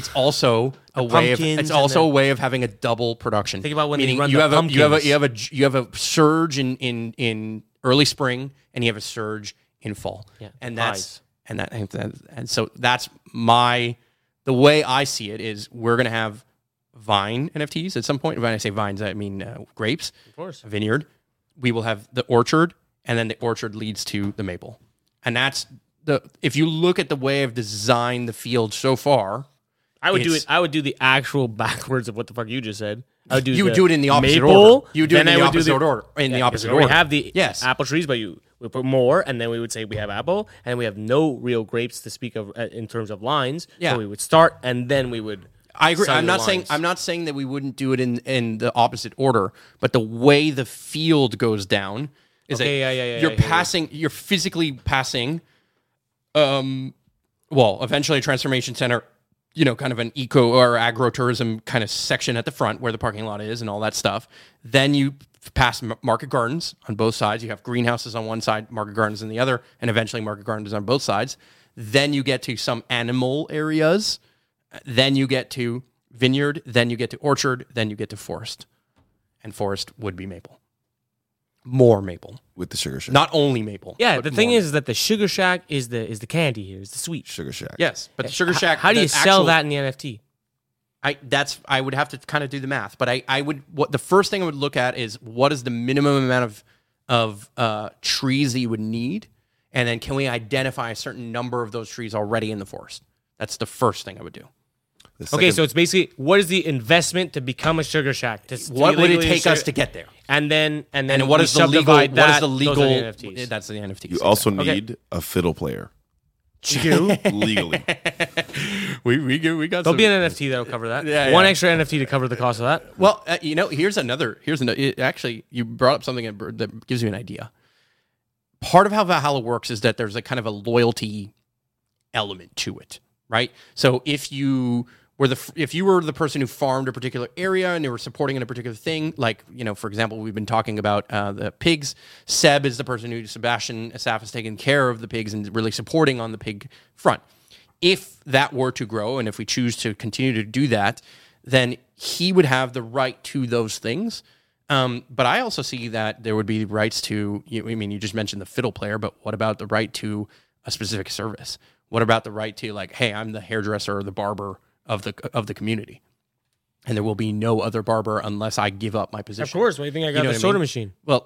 a way of pumpkins it's and also the- a way of having a double production. Think about when they Meaning run you the have pumpkins. you have a surge in early spring and you have a surge in fall. Yeah, and pies. and so that's the way I see it is we're going to have vine NFTs at some point. When I say vines, I mean grapes. Of course. A vineyard. We will have the orchard, and then the orchard leads to the maple. And that's if you look at the way I've designed the field so far, I would do it's- it. I would do the actual backwards of what the fuck you just said. I would do. You would the do it in the opposite maple, order. You would do it in then the I would do opposite order. In the Yeah, opposite because we order. have the Yes. apple trees, but we put more, and then we would say we have apple, and we have no real grapes to speak of in terms of lines. Yeah. So we would start, and then we would. I agree. sell I'm your not saying lines. I'm not saying that we wouldn't do it in the opposite order, but the way the field goes down is Okay, that yeah, you're I hear you. passing, you're physically passing, eventually a transformation center, kind of an eco or agrotourism kind of section at the front where the parking lot is and all that stuff. Then you pass market gardens on both sides. You have greenhouses on one side, market gardens on the other, and eventually market gardens on both sides. Then you get to some animal areas. Then you get to vineyard. Then you get to orchard. Then you get to forest. And forest would be maple. More maple. With the Sugar Shack. Not only maple. Yeah, but the thing more. is that the Sugar Shack is the candy here, is the sweet. Sugar Shack. Yes, but the Sugar Shack. How do you the sell actual- that in the NFT? I would have to kind of do the math, but the first thing I would look at is what is the minimum amount of trees that you would need, and then can we identify a certain number of those trees already in the forest? That's the first thing I would do. The Okay, second- so it's basically what is the investment to become a Sugar Shack? To What would it legally take sugar- us to get there? And then And we what is the legal? subdivide What is that, the those legal? are the NFTs. That's the NFTs. you also Okay. need a fiddle player You? legally. we got. There'll be an NFT that'll cover that. Yeah, One yeah. extra NFT to cover the cost of that. Well, here's another. Actually, you brought up something that gives you an idea. Part of how Valhalla works is that there's a kind of a loyalty element to it, right? So if you where if you were the person who farmed a particular area and they were supporting in a particular thing, like, for example, we've been talking about the pigs. Sebastian Asaf has taken care of the pigs and really supporting on the pig front. If that were to grow, and if we choose to continue to do that, then he would have the right to those things. But I also see that there would be rights to, you just mentioned the fiddle player, but what about the right to a specific service? What about the right to, like, hey, I'm the hairdresser or the barber of the community, and there will be no other barber unless I give up my position. Of course. What do you think I got the soda machine? Well,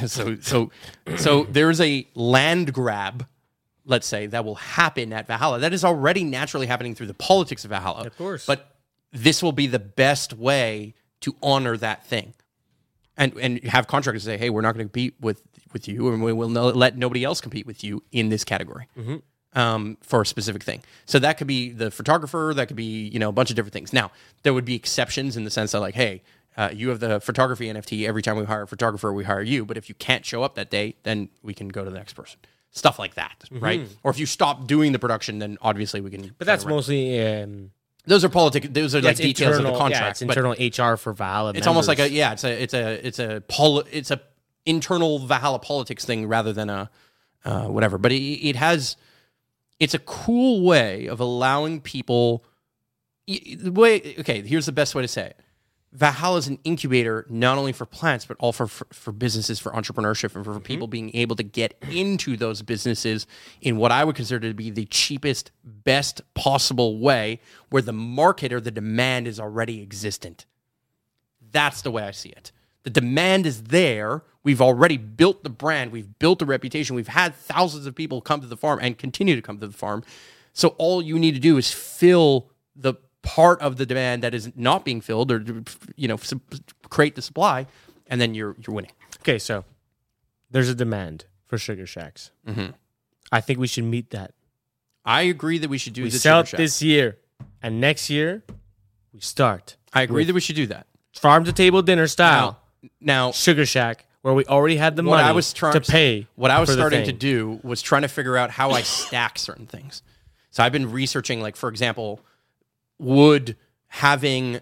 so there's a land grab, let's say, that will happen at Valhalla. That is already naturally happening through the politics of Valhalla. Of course. But this will be the best way to honor that thing. And have contractors say, hey, we're not going to compete with you, and we will let nobody else compete with you in this category. For a specific thing. So that could be the photographer, that could be, a bunch of different things. Now, there would be exceptions in the sense that, like, hey, you have the photography NFT. Every time we hire a photographer, we hire you. But if you can't show up that day, then we can go to the next person. Stuff like that, right? Or if you stop doing the production, then obviously we can. But that's mostly... those are politics. Those are like details of the contract. Yeah, it's internal HR for Valhalla. It's almost like it's a internal Valhalla politics thing rather than a whatever. But it's a cool way of allowing people. Here's the best way to say it. Valhalla is an incubator not only for plants, but also for businesses, for entrepreneurship, and for people being able to get into those businesses in what I would consider to be the cheapest, best possible way, where the market or the demand is already existent. That's the way I see it. The demand is there. We've already built the brand. We've built the reputation. We've had thousands of people come to the farm and continue to come to the farm. So all you need to do is fill the part of the demand that is not being filled, or create the supply, and then you're winning. Okay, so there's a demand for Sugar Shacks. I think we should meet that. I agree that we should do. We sell it this year, and next year we start. I agree that we should do that. Farm to table dinner style. Now Sugar Shack, where we already had the money to pay. What I was starting to do was trying to figure out how I stack certain things. So I've been researching, like, for example, would having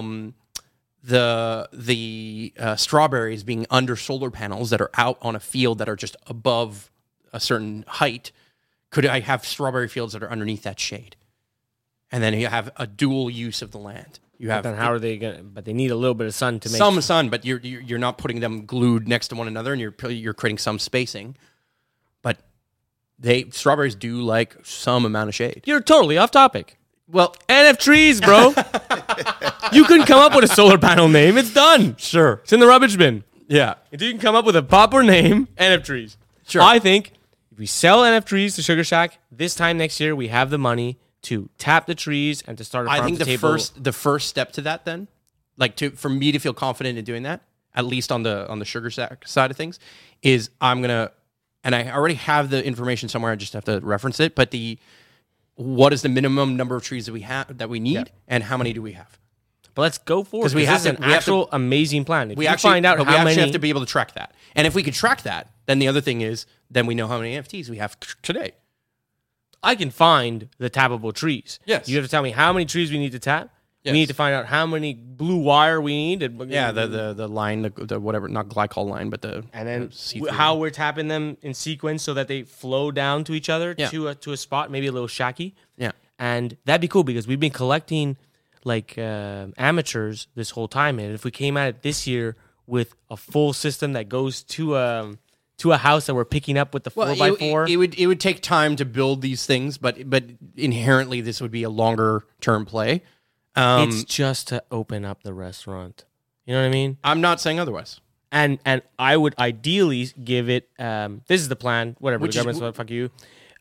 the strawberries being under solar panels that are out on a field that are just above a certain height, could I have strawberry fields that are underneath that shade? And then you have a dual use of the land. You have. Then how are they going? But they need a little bit of sun to make some sun. But you're not putting them glued next to one another, and you're creating some spacing. But strawberries do like some amount of shade. You're totally off topic. Well, NF Trees, bro. You couldn't come up with a solar panel name. It's done. Sure. It's in the rubbish bin. Yeah. If you can come up with a proper name, NF Trees. Sure. I think if we sell NF Trees to Sugar Shack, this time next year, we have the money to tap the trees and to start a farm I think to table. the first step to that, then, for me to feel confident in doing that, at least on the Sugar Shack side of things, is I'm gonna, and I already have the information somewhere. I just have to reference it. But what is the minimum number of trees that we need, and how many do we have? But let's go forward, because we have an actual amazing plan. If we actually find out but how we actually many, have to be able to track that. And if we could track that, then the other thing is, then we know how many NFTs we have today. I can find the tappable trees. Yes. You have to tell me how many trees we need to tap. Yes. We need to find out how many blue wire we need. Yeah, the line, the whatever, not glycol line, but and then how we're tapping them in sequence so that they flow down to each other to a spot, maybe a little shacky. Yeah. And that'd be cool because we've been collecting like amateurs this whole time. And if we came at it this year with a full system that goes to a house that we're picking up with the 4x4. It would take time to build these things, but inherently this would be a longer term play. It's just to open up the restaurant. You know what I mean? I'm not saying otherwise. And I would ideally give it. This is the plan. Whatever the government's like, fuck you.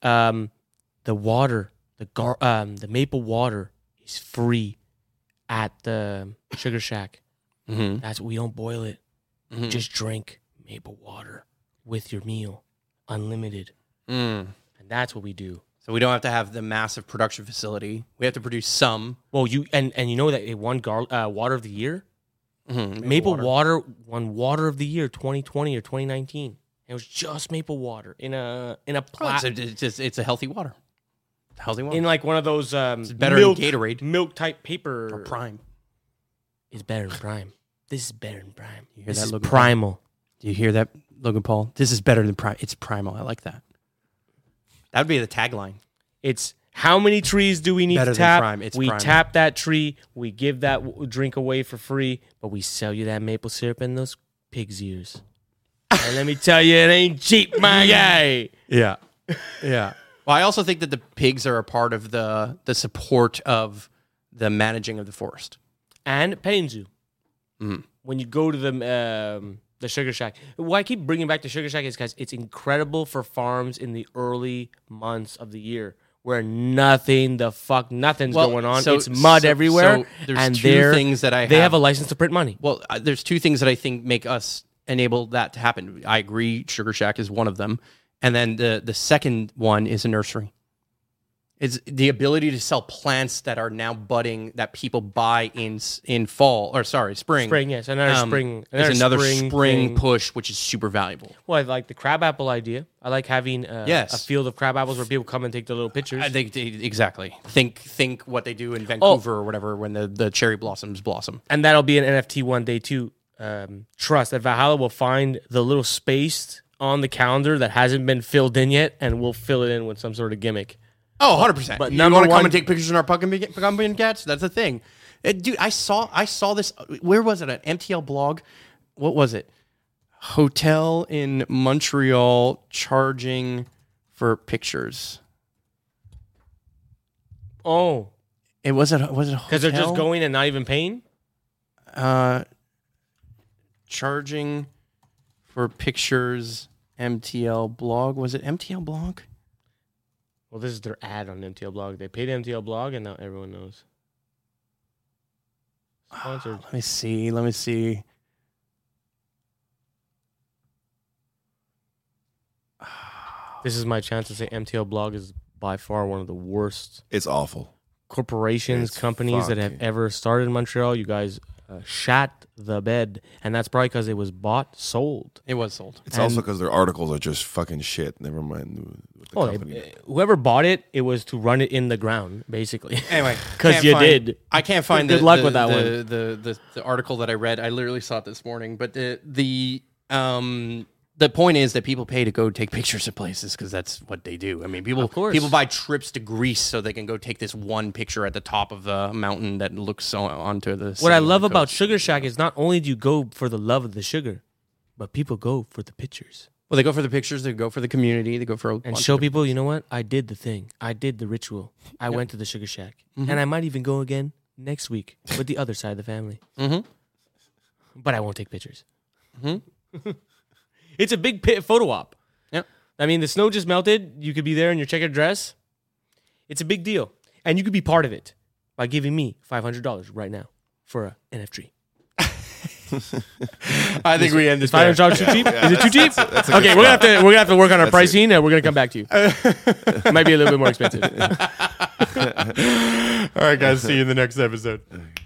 The water, the maple water is free at the Sugar Shack. Mm-hmm. That's we don't boil it. Mm-hmm. Just drink maple water with your meal, unlimited. And that's what we do. So we don't have to have the massive production facility. We have to produce some. Well, you know that it won Water of the Year. Mm-hmm. Maple water won Water of the Year 2020 or 2019. It was just maple water in a It's a healthy water. hell's he want? in like one of those better than Gatorade. milk type paper. Or Prime. It's better than Prime. This is better than Prime. hear This that, is Logan Paul? primal. Do you hear that, Logan Paul? This is better than Prime. It's primal. I like that. That would be the tagline. It's how many trees do we need Better to than tap? Prime. It's we primal. tap that tree. We give that drink away for free, but we sell you that maple syrup and those pig's ears. And let me tell you, it ain't cheap, my guy. Yeah. Yeah. Well, I also think that the pigs are a part of the support of the managing of the forest. And petting zoo. Mm-hmm. When you go to the Sugar Shack. Why I keep bringing back the Sugar Shack is because it's incredible for farms in the early months of the year where nothing's going on. It's mud everywhere. So there's and two things that they have a license to print money. Well, there's two things that I think make us enable that to happen. I agree, Sugar Shack is one of them. And then the second one is a nursery. It's the ability to sell plants that are now budding that people buy in spring. Spring, yes. Another spring. There's another spring thing. push, which is super valuable. Well, I like the crabapple idea. I like having a field of crab apples where people come and take their little pictures. I think exactly. Think what they do in Vancouver or whatever when the cherry blossoms blossom. And that'll be an NFT one day too. Trust that Valhalla will find the little space on the calendar that hasn't been filled in yet, and we'll fill it in with some sort of gimmick. Oh, 100%. But you number want to come one- and take pictures in our pumpkin cats? That's the thing. Dude, I saw this. Where was it? An MTL blog? What was it? Hotel in Montreal charging for pictures. Oh, Was it a because they're just going and not even paying? Charging for pictures, MTL blog. Was it MTL blog? Well, this is their ad on MTL Blog. They paid MTL Blog, and now everyone knows. Sponsored. Let me see. This is my chance to say MTL Blog is by far one of the worst It's awful. corporations, It's companies that have fucking- ever started in Montreal. You guys shat the bed, and that's probably because it was sold. It was sold. It's also because their articles are just fucking shit. Never mind what the company. Whoever bought it, it was to run it in the ground, basasically. Anyway, 'Cause can't you find- did. I can't find Good luck with that one. The article that I read. I literally saw it this morning. But the point is that people pay to go take pictures of places because that's what they do. I mean, Of course. people buy trips to Greece so they can go take this one picture at the top of the mountain that looks onto the. What I city love on the about coast. Sugar Shack is not only do you go for the love of the sugar, but people go for the pictures. Well, they go for the pictures. They go for the community. They go for And show people, you know what? I did the thing. I did the ritual. I went to the Sugar Shack. Mm-hmm. And I might even go again next week with the other side of the family. Mhm. But I won't take pictures. Mm-hmm. It's a big photo op. Yeah. I mean, the snow just melted. You could be there in your checkered dress. It's a big deal. And you could be part of it by giving me $500 right now for a NFT. I think we end this. $500 too cheap? Is it too cheap? That's a good Okay, we're spot. gonna have to work on our That's pricing, and we're gonna come back to you. It might be a little bit more expensive. All right, guys. See you in the next episode.